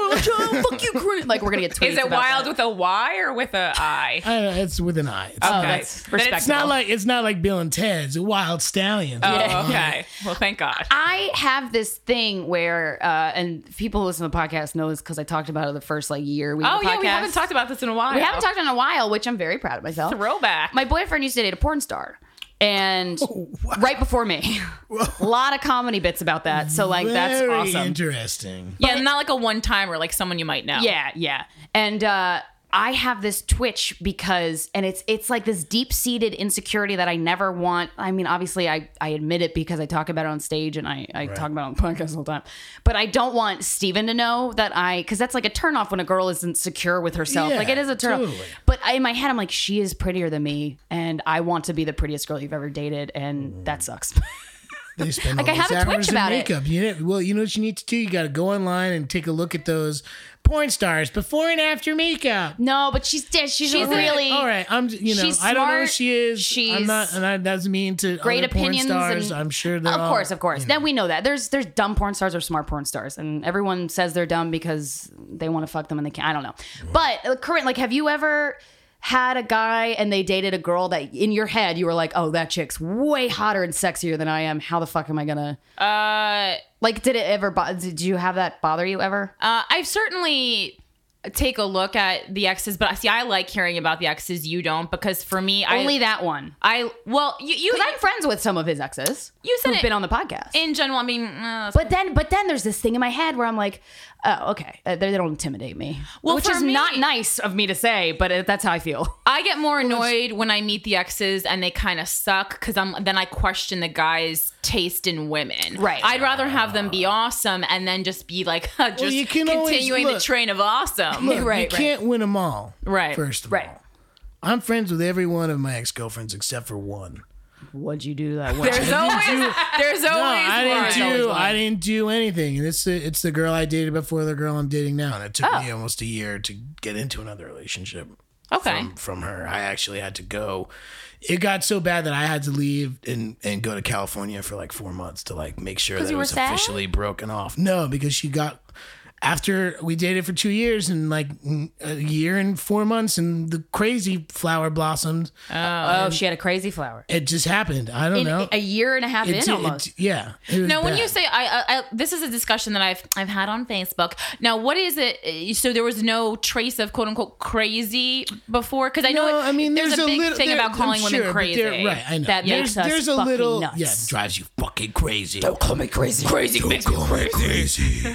John, fuck you, Chris. Like we're gonna get tweets. Is it about wild that. with a Y or with a I? I don't know, it's with an eye. It's, Oh, Okay. that's Then it's it's respectable. not like it's not like Bill and Ted's a Wild Stallion. Oh, okay. Well, thank God. I have this thing where, uh, and people who listen to the podcast know this because I talked about it the first like year. We Oh did the yeah, we podcast. haven't talked about this in a while. We haven't talked in a while, which I'm very proud of myself. Throwback. My boyfriend used to date a porn star. And Oh, wow. right before me, a lot of comedy bits about that. So like that's Very awesome. interesting. Yeah, not like a one timer, like someone you might know. Yeah, yeah. And uh, I have this twitch because, and it's it's like this deep seated insecurity that I never want. I mean, obviously, I, I admit it because I talk about it on stage and I, I talk about it on podcasts all the time. But I don't want Steven to know that I, because that's like a turnoff when a girl isn't secure with herself. Yeah, like it is a turnoff. totally. But I, in my head, I'm like, she is prettier than me, and I want to be the prettiest girl you've ever dated, and that sucks. They spend Like, all I have these a twitch hours in about it. makeup. You know, well, you know what you need to do? You got to go online and take a look at those porn stars before and after makeup. No, but she's dead. She's, She's really All right, I'm. You know, she's I don't know who smart. she is. She's I'm not, and that doesn't mean to great other porn opinions. stars. and, I'm sure they're of all, course, of course. you know. Then we know that there's there's dumb porn stars or smart porn stars, and everyone says they're dumb because they want to fuck them and they can't. I don't know. But uh, current, like, have you ever had a guy and they dated a girl that in your head you were like, oh, that chick's way hotter and sexier than I am. How the fuck am I gonna? Uh, Like, did it ever? Bo- did you have that bother you ever? uh, I've certainly take a look at the exes, but see, I like hearing about the exes. You don't, because for me, Only I that one. I well, you you Because I'm friends with some of his exes. You said who've it- been on the podcast. in general. I mean, uh, But then, but then there's this thing in my head where I'm like, oh, okay, uh, they, they don't intimidate me. Well, which for is me- not nice of me to say, but it, that's how I feel. I get more annoyed when I meet the exes and they kind of suck because I'm then I question the guy's taste in women. Right. I'd rather have them be awesome and then just be like just you can always- continuing the look. train of awesome. Look, Right, you right. can't win them all. Right, First of right. all, I'm friends with every one of my ex girlfriends except for one. What'd you do that one? There's always there's always No, I didn't one. do. always one. I didn't do anything. And it's the it's the girl I dated before the girl I'm dating now, and it took Oh. me almost a year to get into another relationship. Okay. From, from her, I actually had to go. It got so bad that I had to leave and, and go to California for like four months to like make sure that you it were was sad? officially broken off. No, because she got after we dated for two years and like a year and four months, and the crazy flower blossomed. Oh, she had a crazy flower. It just happened. I don't In, know. a year and a half It's- in, it- almost. yeah. it was Now, when bad. you say I, I, I, this is a discussion that I've I've had on Facebook. Now, what is it? So there was no trace of quote unquote crazy before, because I know No, it, I mean, there's, there's, a big little, thing there- about calling I'm women sure, but crazy. there- Right, I know. That there's, makes us there's a fucking little, nuts. yeah, drives you fucking crazy. Don't call me crazy. Crazy makes me crazy.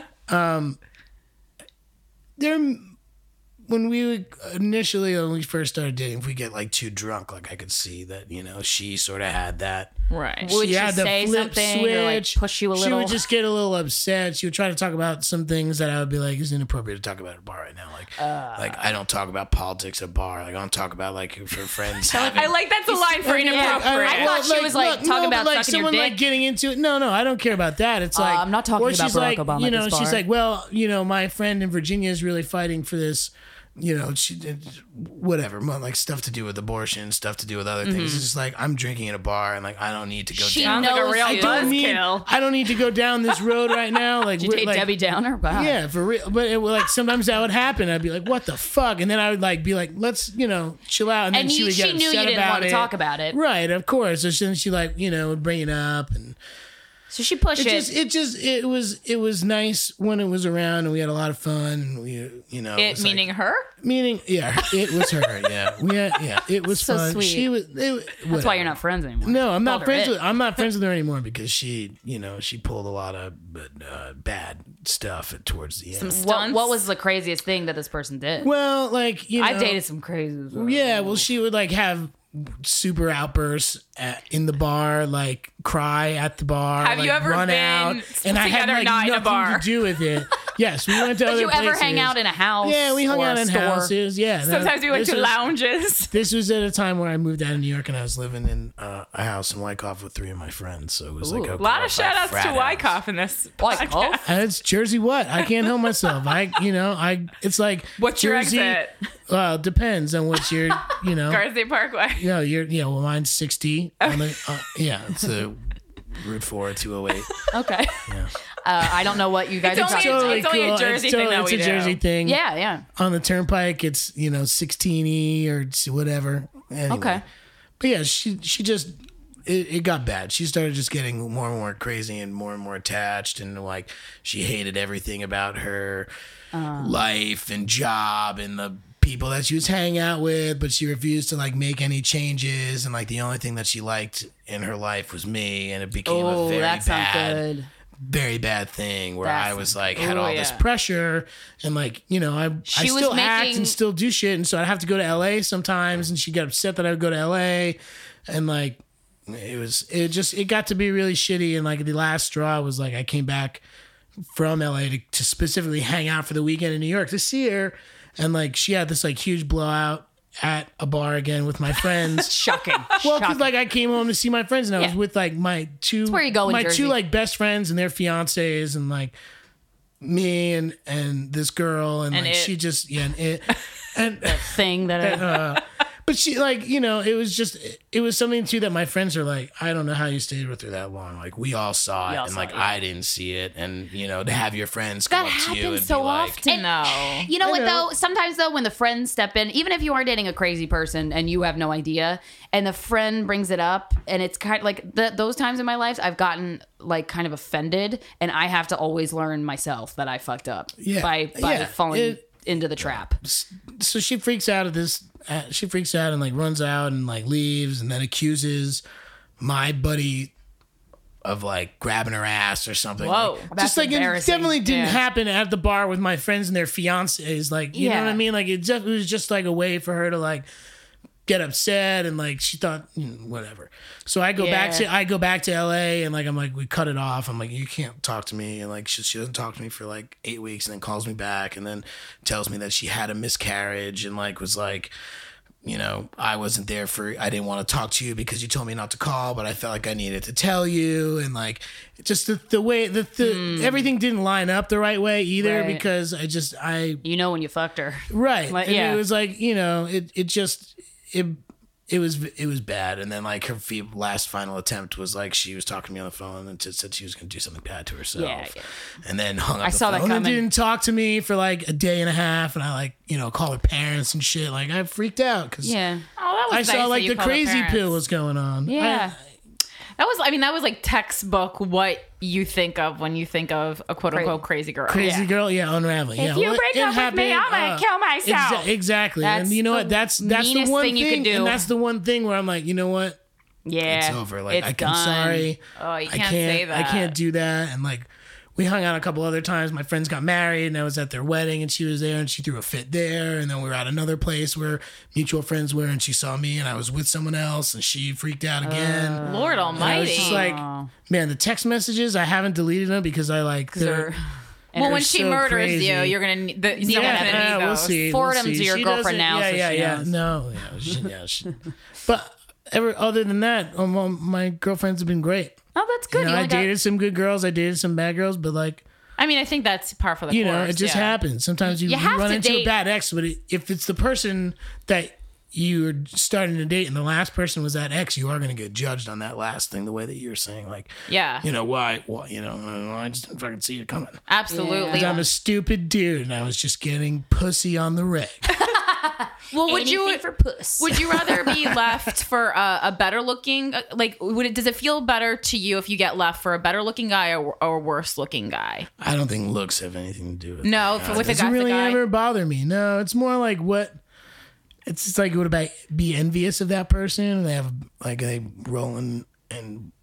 um, there, when we would initially when we first started dating, if we get like too drunk, like I could see that you know she sort of had that. Right. Would she she had the say flip something switch. or like push you a She little? would just get a little upset. She would try to talk about some things that I would be like, "It's inappropriate to talk about at a bar right now." Like, Uh. like I don't talk about politics at a bar. Like I don't talk about like for friends. having- I like that's a line for Yeah, inappropriate. I thought she was, like, talking about but, like sucking your someone like dick. getting into it. No, no, I don't care about that. It's like I'm not talking or about she's Barack like, Obama You at know, this she's bar. like, well, you know, my friend in Virginia is really fighting for this. You know, she did whatever, like stuff to do with abortion, stuff to do with other things. It's just like I'm drinking at a bar and like I don't need to go. She down. Sounds like a knows real I don't need. buzzkill. I don't need to go down this road right now. Like Did you we're, date like, Debbie Downer? Wow. yeah, for real. But it would like sometimes that would happen. I'd be like, "What the fuck?" And then I would like be like, "Let's you know chill out." And then And she you- would get she knew you upset didn't about want to it. talk about it. right? Of course. So then she like you know would bring it up, and So she pushed it it. just it just it was it was nice when it was around, and we had a lot of fun, and we you know It was meaning like, her. meaning yeah, it was her. Yeah, we had, yeah, it was So fun. sweet. She was. It, That's why you're not friends anymore. No, I'm not Called her friends it. with. I'm not friends with her anymore because she, you know, she pulled a lot of uh, bad stuff towards the end. Some What, stunts. what was the craziest thing that this person did? Well, like you know, I dated some crazy. Yeah, well, she would like have super outbursts at, in the bar, like cry at the bar. Have you like, ever run been out, and I had together like not in a nothing bar? to do with it. Yes, we went to Did other you ever places. hang out in a house? Yeah, we hung or out a in store? houses. Yeah, Sometimes we went this to was- lounges. This was at a time where I moved out of New York and I was living in uh, a house in Wyckoff with three of my friends. So it was like a, A lot of shout outs frat to house. Wyckoff in this. Like, oh, And it's Jersey what? I can't help myself. I, you know, I. It's like What's your Jersey, exit? Well, it depends on what your, you know. Garden State Parkway. No, you're yeah. Well, mine's sixty. On the, uh, yeah, it's a root for two oh eight. Okay. Uh, I don't know what you guys It's are only- talking about. it's only a Jersey it's thing totally- that it's we a do. Jersey thing. Yeah, yeah. On the turnpike, it's, you know, sixteen E or it's whatever. Anyway. Okay. But yeah, she she just it, it got bad. She started just getting more and more crazy and more and more attached, and like she hated everything about her life and job and the people that she was hanging out with, but she refused to like make any changes, and like the only thing that she liked in her life was me, and it became Oh, a very that's not bad good. very bad thing where That's- I was like had Ooh, all this yeah. pressure, and like, you know, I She I was still act making- and still do shit, and so I'd have to go to L A sometimes, and she got upset that I would go to L A, and like it was it just it got to be really shitty, and like the last straw was like I came back from L A to, to specifically hang out for the weekend in New York to see her, and like she had this like huge blowout at a bar again with my friends. Shocking. Well, Shocking. because like I came home to see my friends, and I was Yeah. with like my two, where you go in my Jersey. two like best friends and their fiancés, and like me and and this girl, and, And like it. she just yeah, and it, and thing that I, but she like you know it was just it was something too that my friends are like, I don't know how you stayed with her that long. Like we all saw it, all and saw like it, yeah. I didn't see it, and you know to have your friends come That up to you and happens so be like, often, though. You know I what know. though? Sometimes though, when the friends step in, even if you are dating a crazy person and you have no idea, and the friend brings it up, and it's kind of like the, those times in my life, I've gotten like kind of offended, and I have to always learn myself that I fucked up Yeah. by by Yeah. falling It- into the trap. so she freaks out at this uh, she freaks out and like runs out and like leaves, and then accuses my buddy of like grabbing her ass or something. Whoa, Like, that's just like it embarrassing. definitely didn't Yeah. happen at the bar with my friends and their fiancés. Like, you know Yeah. what I mean? Like it just it was just like a way for her to like get upset, and like she thought, you know, whatever. So I go back to Yeah. I go back to L A, and like I'm like we cut it off. I'm like, you can't talk to me, and like she, she doesn't talk to me for like eight weeks, and then calls me back, and then tells me that she had a miscarriage, and like was like, you know, I wasn't there for I didn't want to talk to you because you told me not to call, but I felt like I needed to tell you, and like just the, the way the, the everything didn't line up the right way either, Right. because I just I You know when you fucked her. Right. Like, and yeah. it was like, you know, it, it just it it was it was bad. And then like her fe- last final attempt was like she was talking to me on the phone and just said she was gonna do something bad to herself. Yeah, yeah. And then hung up I the saw that phone and coming. didn't talk to me for like a day and a half, and I like, you know, called her parents and shit. Like I freaked out because Yeah. Oh, that was I nice saw that like you the called her crazy parents. pill was going on. Yeah. That was, I mean, that was like textbook what you think of when you think of a quote unquote crazy girl. I- crazy Yeah. girl, yeah, unraveling. If yeah, you well, break it up with me, happened, I'm gonna uh, kill myself. exa- exactly. That's and you know the what? That's that's the meanest one thing you can do. and that's the one thing where I'm like, you know what? Yeah. It's over. Like it's I, done. I'm sorry. Oh, you I can't can't say that. I can't do that. And like we hung out a couple other times. My friends got married, and I was at their wedding, and she was there, and she threw a fit there. And then we were at another place where mutual friends were, and she saw me, and I was with someone else, and she freaked out again. Lord and I was Almighty. just like, man, the text messages, I haven't deleted them because I like they're, They're- well, they're when she so murders crazy. you, you're gonna need the, someone's Yeah, gonna yeah, need we'll those. see. Forward we'll them see. to your She girlfriend doesn't- now Yeah, so yeah, she yeah. knows. No, yeah, she, yeah. She, but ever other than that, um, um, my girlfriends have been great. Oh, that's good. You know, You I only got- dated some good girls. I dated some bad girls, but like, I mean, I think that's par for the you course. know, it just yeah. happens. Sometimes you, You you have run to into a date- bad ex, but it, if it's the person that you're starting to date and the last person was that ex, you are going to get judged on that last thing. The way that you're saying, like, Yeah, you know, why, why, you know, I just didn't fucking see it coming. absolutely. 'Cause I'm a stupid dude, and I was just getting pussy on the reg. Well, would you Anything for puss. would you rather be left for a, a better looking uh, like would it does it feel better to you if you get left for a better looking guy or, or a worse looking guy? I don't think looks have anything to do with it. No, for, with a It doesn't guy, really the guy. ever bother me. No, it's more like what. It's just like, would I be envious of that person? They have like they rolling and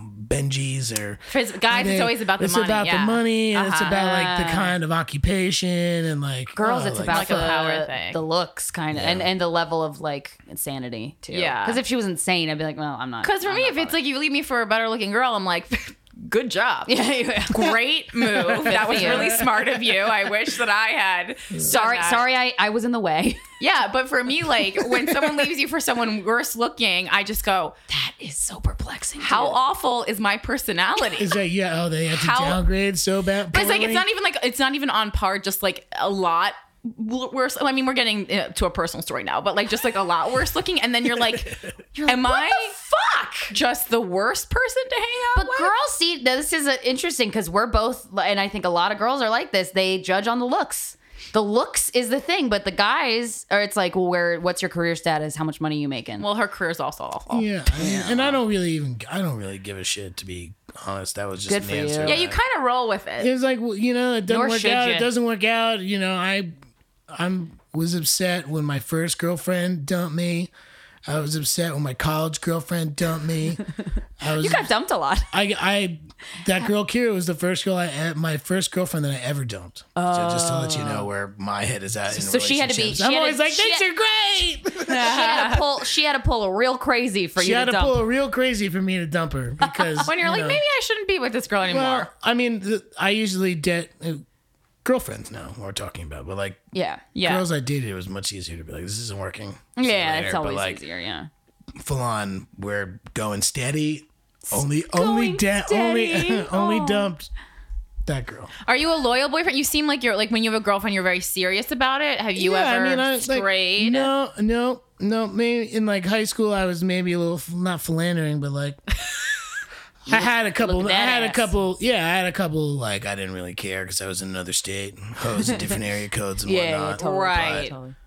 Benjis or For his- guys, they- it's always about the it's money. about yeah. the money, and it's Uh-huh. about like the kind of occupation and like Girls, oh, it's like, about like a the, power thing. the looks, kind of, and and the level of like insanity too. Yeah. because if she was insane, I'd be like, well, I'm not. Because for I'm me, not if it's like you leave me for a better looking girl, I'm like, good job. bothered. yeah, yeah. Great move. That was you. really smart of you. I wish that I had. done Sorry, that. sorry, I, I was in the way. Yeah, but for me, like when someone leaves you for someone worse looking, I just go, That is so perplexing. how awful is my personality? Is that yeah? Oh, they had to How- downgrade so bad. But it's like poorly? it's not even like it's not even on par. Just like a lot worse. I mean, we're getting uh, to a personal story now, but like just like a lot worse looking. And then you're like, am I? fuck? just the worst person to hang out But with. girls see this is uh, interesting because we're both, and I think a lot of girls are like this. They judge on the looks. The looks is the thing, but the guys are. It's like, well, where? What's your career status? How much money are you making? Well, her career's also awful. Yeah, I mean, and I don't really even I don't really give a shit, to be honest. That was just Good an for you. answer. Yeah, you kind of roll with it. It was like, well, you know, it doesn't Nor work should out. you. It doesn't work out. You know, I I'm was upset when my first girlfriend dumped me. I was upset when my college girlfriend dumped me. I was You got dumped a lot. I, I, that girl Kira was the first girl I, my first girlfriend that I ever dumped. So just to let you know where my head is at. In So she had to be- relationships. she I'm had always to- like, she things had- are great. She had to pull. She had to pull a real crazy for She you had to to dump. pull a real crazy for me to dump her because when you're you like, know, maybe I shouldn't be with this girl anymore. Well, I mean, th- I usually date uh, girlfriends now. We're talking about, but like yeah, yeah. girls I dated, it was much easier to be like, this isn't working. See you yeah. later. It's But, always like, easier. Yeah. full on, we're going steady. Only, only, Going da- steady. only, only Oh. dumped that girl. Are you a loyal boyfriend? You seem like you're like when you have a girlfriend, you're very serious about it. Have you Yeah, ever I mean, I, like, strayed? no, no, no. Maybe in like high school, I was maybe a little f- not philandering, but like I had a couple. look I at that had a ass. couple. Yeah, I had a couple. Like I didn't really care because I was in another state. I was in different area codes and Yeah, whatnot. totally, Right. totally.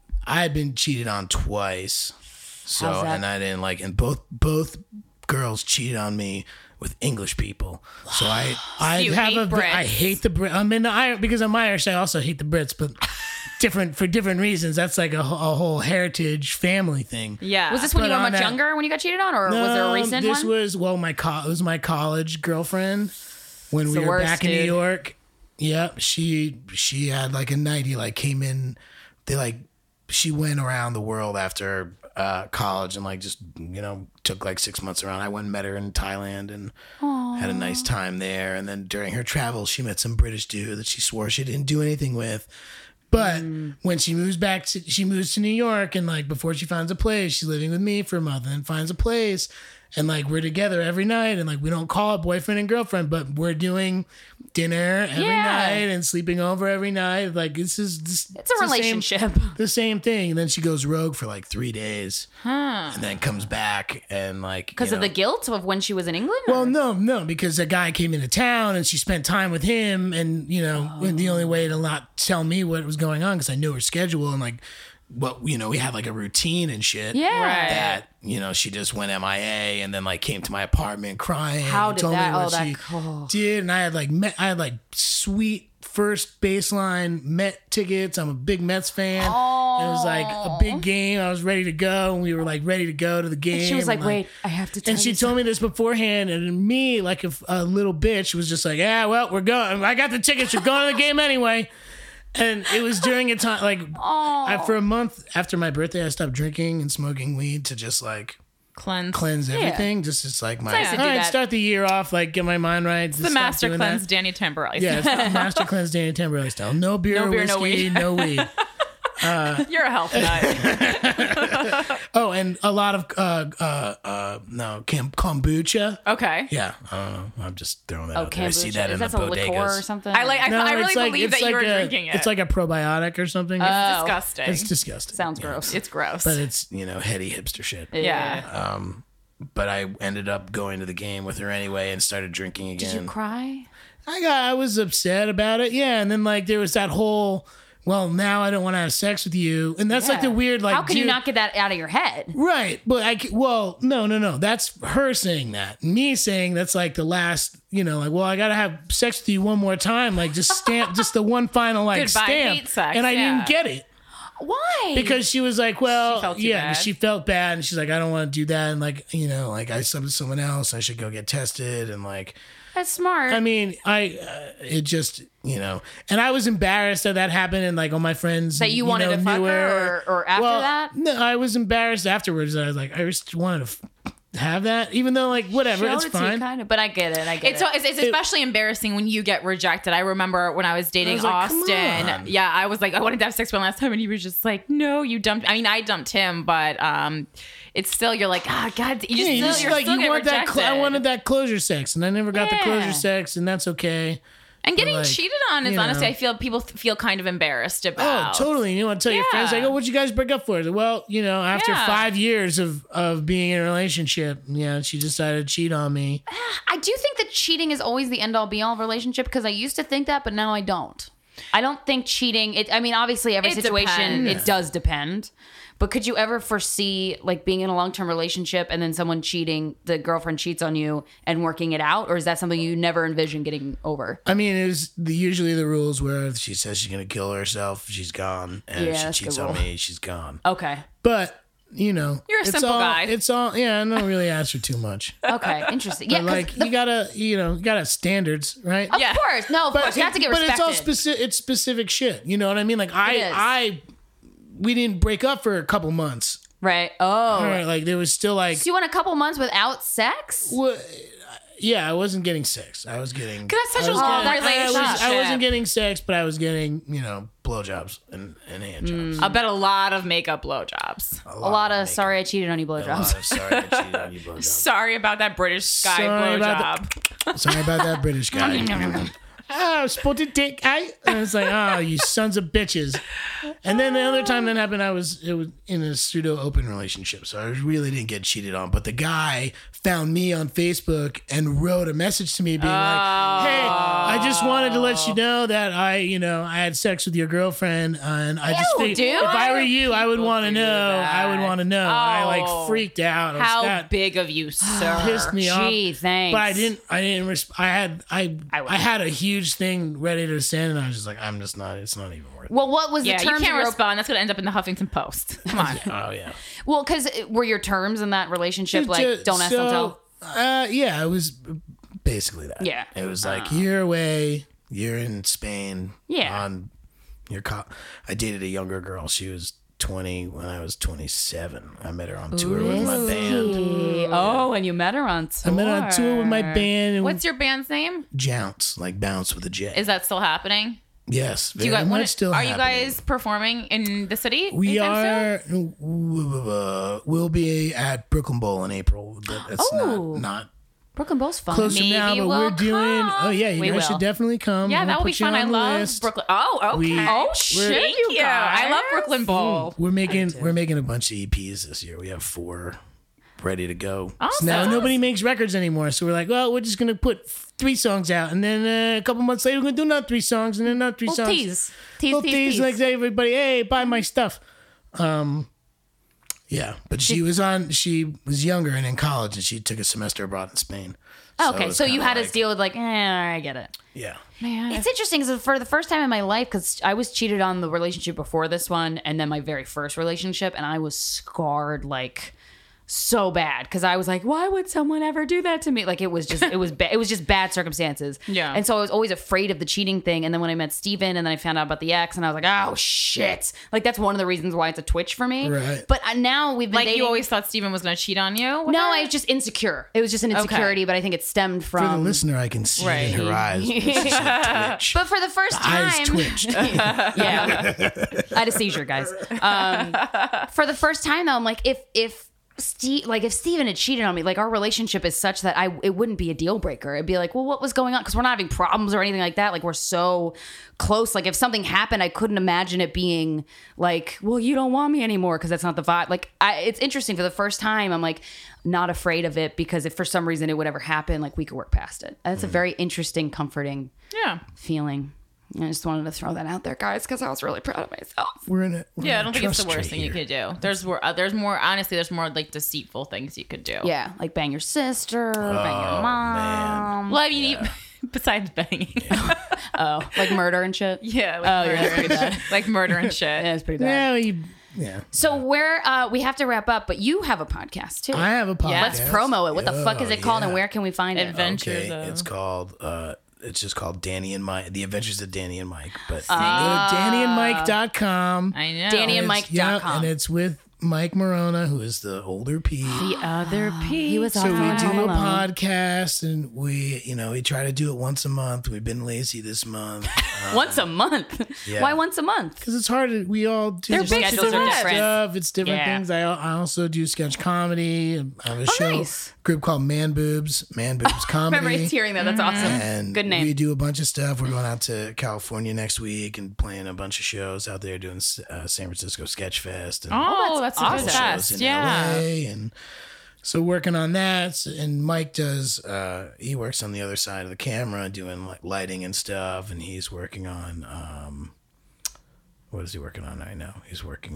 I had been cheated on twice. So How's that? and I didn't like, and both both girls cheated on me with English people. So I I You have hate a Brits. I hate the Brit. I'm in the Irish because I'm Irish. I also hate the Brits, but different for different reasons. That's like a, a whole heritage family thing. Yeah. Was this when But you were on much that- younger when you got cheated on, or was there a Um, recent this one? was well, my co- it was my college girlfriend when we the were worst, back in dude. New York. Yep, she she had like a night. He like came in. They like she went around the world after uh, college and like just you know took like six months around. I went and met her in Thailand and had a nice time there. And then during her travels, she met some British dude that she swore she didn't do anything with. But when she moves back, to, she moves to New York, and like before she finds a place, she's living with me for a month, and then finds a place, and like we're together every night, and like we don't call it boyfriend and girlfriend, but we're doing dinner every Yeah. night and sleeping over every night. Like this is this, It's a the same- relationship. the same thing. And then she goes rogue for like three days, and then comes back and like Because you of the know- guilt of when she was in England? well, or- no, no, because a guy came into town and she spent time with him, and you know, and the only way to not tell me what was going on because I knew her schedule and like what you know, we had like a routine and shit. Yeah. Right. That you know, she just went M I A and then like came to my apartment crying. How and did told that- me what oh, that- she oh. did, and I had like met, I had like sweet first baseline Met tickets. I'm a big Mets fan. Oh. It was like a big game. I was ready to go, and we were like ready to go to the game. She was like, and, wait, I have to tell and she you told me this beforehand, and me, like a, a little bitch, was just like, "Yeah, well, we're going. I got the tickets. We're going to the game anyway." And it was during a time like I, for a month after my birthday, I stopped drinking and smoking weed to just like Cleanse. cleanse everything. Just just like my nice to all do right, that. start the year off, like get my mind right. The master cleanse, Danny Tamborelli. Yeah, it's the master cleanse, Danny Tamborelli style. No beer, No beer, no whiskey, weed. no weed. You're a health nut. Oh, and a lot of uh uh uh no cam- kombucha. Okay. Yeah, I don't know. I'm just throwing that Oh, out there. I see kombucha. that Is in the that a liqueur or bodegas. something? I like. I, No, I really it's like- believe it's that you like were a- drinking it. It's like a probiotic or something. It's disgusting. It's disgusting. Sounds Yeah. gross. It's gross. But it's you know heady hipster shit. yeah. But I ended up going to the game with her anyway and started drinking again. Did you cry? I got I was upset about it. Yeah, and then like there was that whole well now I don't want to have sex with you, and that's like the Yeah. weird like How can you dude- not get that out of your head? Right, but I c- well, no, no, no. That's her saying that. Me saying that's like the last, you know, like, well, I gotta have sex with you one more time, like just stamp, just the one final like Goodbye, stamp, hate sex, and I yeah. didn't get it Why? because she was like, well, She felt too yeah, bad. she felt bad, and she's like, I don't want to do that, and like, you know, like I slept with someone else, I should go get tested, and like, That's smart. I mean, I, uh, it just, you know, and I was embarrassed that that happened, and like all my friends That you wanted know, to fuck knew her, or- or after well, that? No, I was embarrassed afterwards. I was like, I just wanted to f- have that, even though like whatever, Showed it's it to you, fine. kind of, but I get it. I get It's, it. it's, it's especially embarrassing when you get rejected. I remember when I was dating I was like, come Austin. on. Yeah, I was like, I wanted to have sex with him last time, and he was just like, no, you dumped. I mean, I dumped him, but um, it's still you're like, ah, God, you just, Yeah, you still, just you're like still you get want that. rejected. Cl- I wanted that closure sex, and I never got the Yeah. closure sex, and that's okay. And getting like, cheated on is you honestly, know. I feel people th- feel kind of embarrassed Oh, about. totally. You want to tell your friends, Yeah. like, oh, what'd you guys break up for? Well, you know, after Yeah. five years of, of being in a relationship, yeah, she decided to cheat on me. I do think that cheating is always the end all be all of a relationship because I used to think that, but now I don't. I don't think cheating. It. I mean, obviously, every It situation depends. it does depend. But could you ever foresee like being in a long term relationship and then someone cheating, the girlfriend cheats on you, and working it out, or is that something you never envision getting over? I mean, it was the, usually the rules where if she says she's going to kill herself, she's gone. And Yeah, if that's she a cheats good on rule. me, she's gone. Okay. But, you know, You're a it's simple all, guy. It's all, yeah, I don't really ask for too much. Okay. Interesting. Yeah. But 'cause like, the- you gotta, you know, you gotta standards, right? of Yeah. course. No. Of course. You have to get but respected. it's all specific. It's specific shit. You know what I mean? Like I, It is. I, we didn't break up for a couple months. Right. Oh. All right, like there was still like, So you went a couple months without sex? wha- yeah, I wasn't getting sex. I was getting. that's such I was a long getting- I, was, I relationship. wasn't getting sex, but I was getting, you know, blowjobs and, and hand jobs. I bet a lot of makeup blowjobs. A lot of makeup. sorry I cheated on you A lot blowjobs. of sorry I cheated on you blowjobs. Sorry about that British guy Sorry about blowjob. Sorry about that British guy. Oh, spotted dick, I. And it's like, oh, you sons of bitches. And then the other time that happened, I was it was in a pseudo open relationship, so I really didn't get cheated on. But the guy found me on Facebook and wrote a message to me, being like, "Hey, I just wanted to let you know that I, you know, I had sex with your girlfriend, and I just Ew, think dude. if I were you, I would want to do know. that. I would want to know. I Oh. like freaked out. I was How that- big of you, sir? pissed me off. Gee, thanks. But I didn't. I didn't. Resp- I had. I. I would. I had a huge thing ready to send, and I was just like, I'm just not. It's not even worth. it. Well, what was Yeah, the you terms can't of your respond. That's going to end up in the Huffington Post. Come on. Oh yeah. Well, because were your terms in that relationship It like ju- don't ask, so, don't tell? Uh, yeah, it was basically that. Yeah. It was like you're away. You're in Spain. Yeah. On your co- I dated a younger girl. She was twenty when I was twenty-seven. I met her on tour with my band. Oh, and you met her on I tour. met her on tour with my band. And What's your band's name? Jounce, like bounce with a J. Is that still happening? yes, very Do you guys, much when- still. are you happening. guys performing in the city? We anytime soon? are. Uh, we'll be at Brooklyn Bowl in April. That- That's Oh. not not Brooklyn Bowl's fun. close to now, Maybe but we'll we're doing. come. Oh yeah, you We guys will. should definitely come. Yeah, We'll that would be put you fun. I on the love list. Brooklyn. Oh, okay. We- Oh, we're- shit, Thank you you. I love guys. Brooklyn Bowl. We're making we're making a bunch of E Ps this year. We have four ready to go. Awesome. So now nobody makes records anymore, so we're like, well, we're just gonna put three songs out, and then uh, a couple months later, we're gonna do another three songs, and then another three Little songs. tease. Tease, Little tease, tease, tease. like say everybody, hey, buy my stuff. Um, yeah, but she was on. She was younger and in college, and she took a semester abroad in Spain. Okay, it's so you kinda had like- to deal with like, eh, I get it. Yeah. It's interesting because for the first time in my life, because I was cheated on the relationship before this one, and then my very first relationship, and I was scarred like so bad because I was like, why would someone ever do that to me? Like it was just, it was, ba- it was just bad circumstances. Yeah. And so I was always afraid of the cheating thing. And then when I met Steven and then I found out about the ex, and I was like, oh shit! Like that's one of the reasons why it's a twitch for me. Right. But I, now we've been Like dating. you always thought Steven was going to cheat on you? with No, her? I was just insecure. It was just an insecurity, but I think it stemmed For the from. listener, I can see it in her Right. eyes. She said twitch. But for the first Eyes time, twitched. yeah, I had a seizure, guys. Um, for the first time, though, I'm like, if if Steve, like if Steven had cheated on me, like our relationship is such that I it wouldn't be a deal breaker. It'd be like, well, what was going on? Because we're not having problems or anything like that. Like we're so close. Like if something happened, I couldn't imagine it being like, well, you don't want me anymore because that's not the vibe. Like I, it's interesting. For the first time, I'm like not afraid of it because if for some reason it would ever happen, like we could work past it. That's a very interesting, comforting Yeah. feeling. I just wanted to throw that out there, guys, because I was really proud of myself. We're in it. Yeah, I don't think it's the worst thing you could do. There's more. Uh, there's more. Honestly, there's more like deceitful things you could do. Yeah, like bang your sister, bang your mom. Well, I mean, you, besides banging. Oh, like murder and shit. yeah. Like Oh, murder yeah, that's pretty and bad. shit. Like murder and shit. Yeah, it's pretty bad. Yeah, you, yeah. So where uh, we have to wrap up, but you have a podcast too. I have a podcast. Let's promo it. What the fuck is it called, and yeah. where can we find it? Adventures Okay, of- it's called. Uh, it's just called Danny and Mike. The Adventures of Danny and Mike. But you go to danny and mike dot com. I know. Danny and It's- Mike dot com. Yeah, and it's with Mike Morona, who is the older Pete. The other Pete. He was So awesome we on do Home a Alone. podcast, and we, you know, we try to do it once a month. We've been lazy this month. Uh, Once a month. Yeah. Why once a month? Because it's hard. To, we all do Their a bunch of schedules are different different. stuff. It's different Yeah. things. I, I also do sketch comedy. I have a Oh, show nice. group called Man Boobs. Man Boobs Comedy. Remember hearing that? That's awesome. And Good name. we do a bunch of stuff. We're going out to California next week and playing a bunch of shows out there doing uh, San Francisco Sketch Fest. And Oh, that's, that's a awesome. good shows fest. in Yeah. L A. And so working on that. And Mike does, uh, he works on the other side of the camera doing like lighting and stuff. And he's working on, um, what is he working on right now? He's working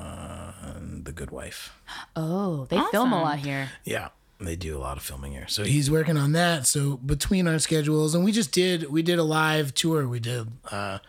on The Good Wife. Oh, they film a lot here. Yeah, they do a lot of filming here. So he's working on that. So between our schedules, and we just did, we did a live tour. We did uh,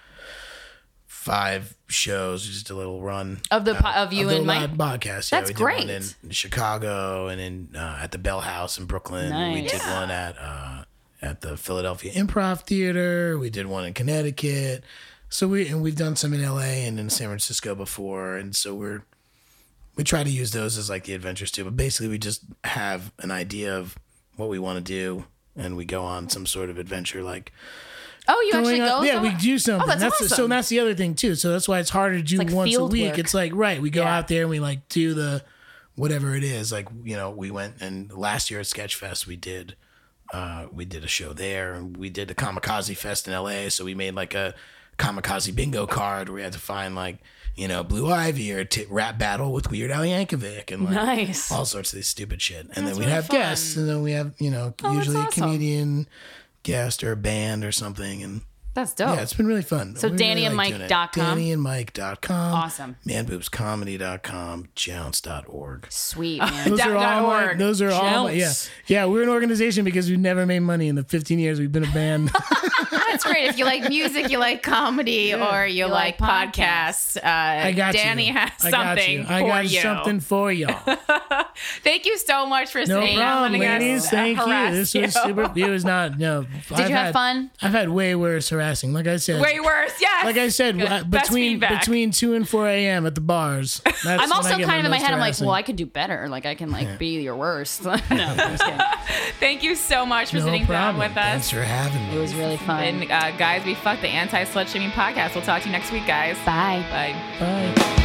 five shows, just a little run Of the po- of you the and Mike? live podcast. Yeah, That's we did one great. in Chicago and in uh, at the Bell House in Brooklyn. We Nice. did one at uh, at the Philadelphia Improv Theater. We did one in Connecticut. So we and we've done some in L A and in San Francisco before, and so we're we try to use those as like the adventures too. But basically, we just have an idea of what we want to do, and we go on some sort of adventure, like Oh, you actually going go? on- yeah, somewhere? we do something. Oh, that's so awesome. that's the other thing too. So that's why it's harder to do like once a field week. work. It's like right, we go Yeah. out there and we like do the whatever it is. Like you know, we went and last year at Sketchfest we did uh, we did a show there, and we did the Kamikaze Fest in L A. So we made like a Kamikaze bingo card where we had to find like you know Blue Ivy or t- rap battle with Weird Al Yankovic and like Nice. all sorts of this stupid shit. And then That's we'd really have fun. guests, and then we have you know Oh, that's usually a awesome. comedian guest or a band or something, and. That's dope. Yeah, it's been really fun. So We danny and like mike doing it. dot com? danny and mike dot com. Awesome. man boobs comedy dot com. jounce dot org. Sweet, man. Those Dot- are dot all my, org. those are all my, yeah. Jounce. Yeah, we're an organization because we've never made money in the fifteen years we've been a band. That's great. If you like music, you like comedy, or you, like, like podcasts, uh, I got Danny you. has I got something you. I for got you. something for y'all. Thank you so much for No staying problem, on. ladies. Thank you. This was super. It was not. No. Did you have fun? I've had way worse harassing. Like I said. Way worse, yes. Like I said, Good. uh, Best between feedback. between two and four a.m. at the bars. That's I'm when also I get kind of in my most head. I'm like, harassing. well, I could do better. Like, I can like be your worst. no, I'm just kidding. Thank you so much for no sitting problem. down with us. Thanks for having me. It was really fun. And uh, guys, we fucked the anti-slut shaming podcast. We'll talk to you next week, guys. Bye. Bye. Bye.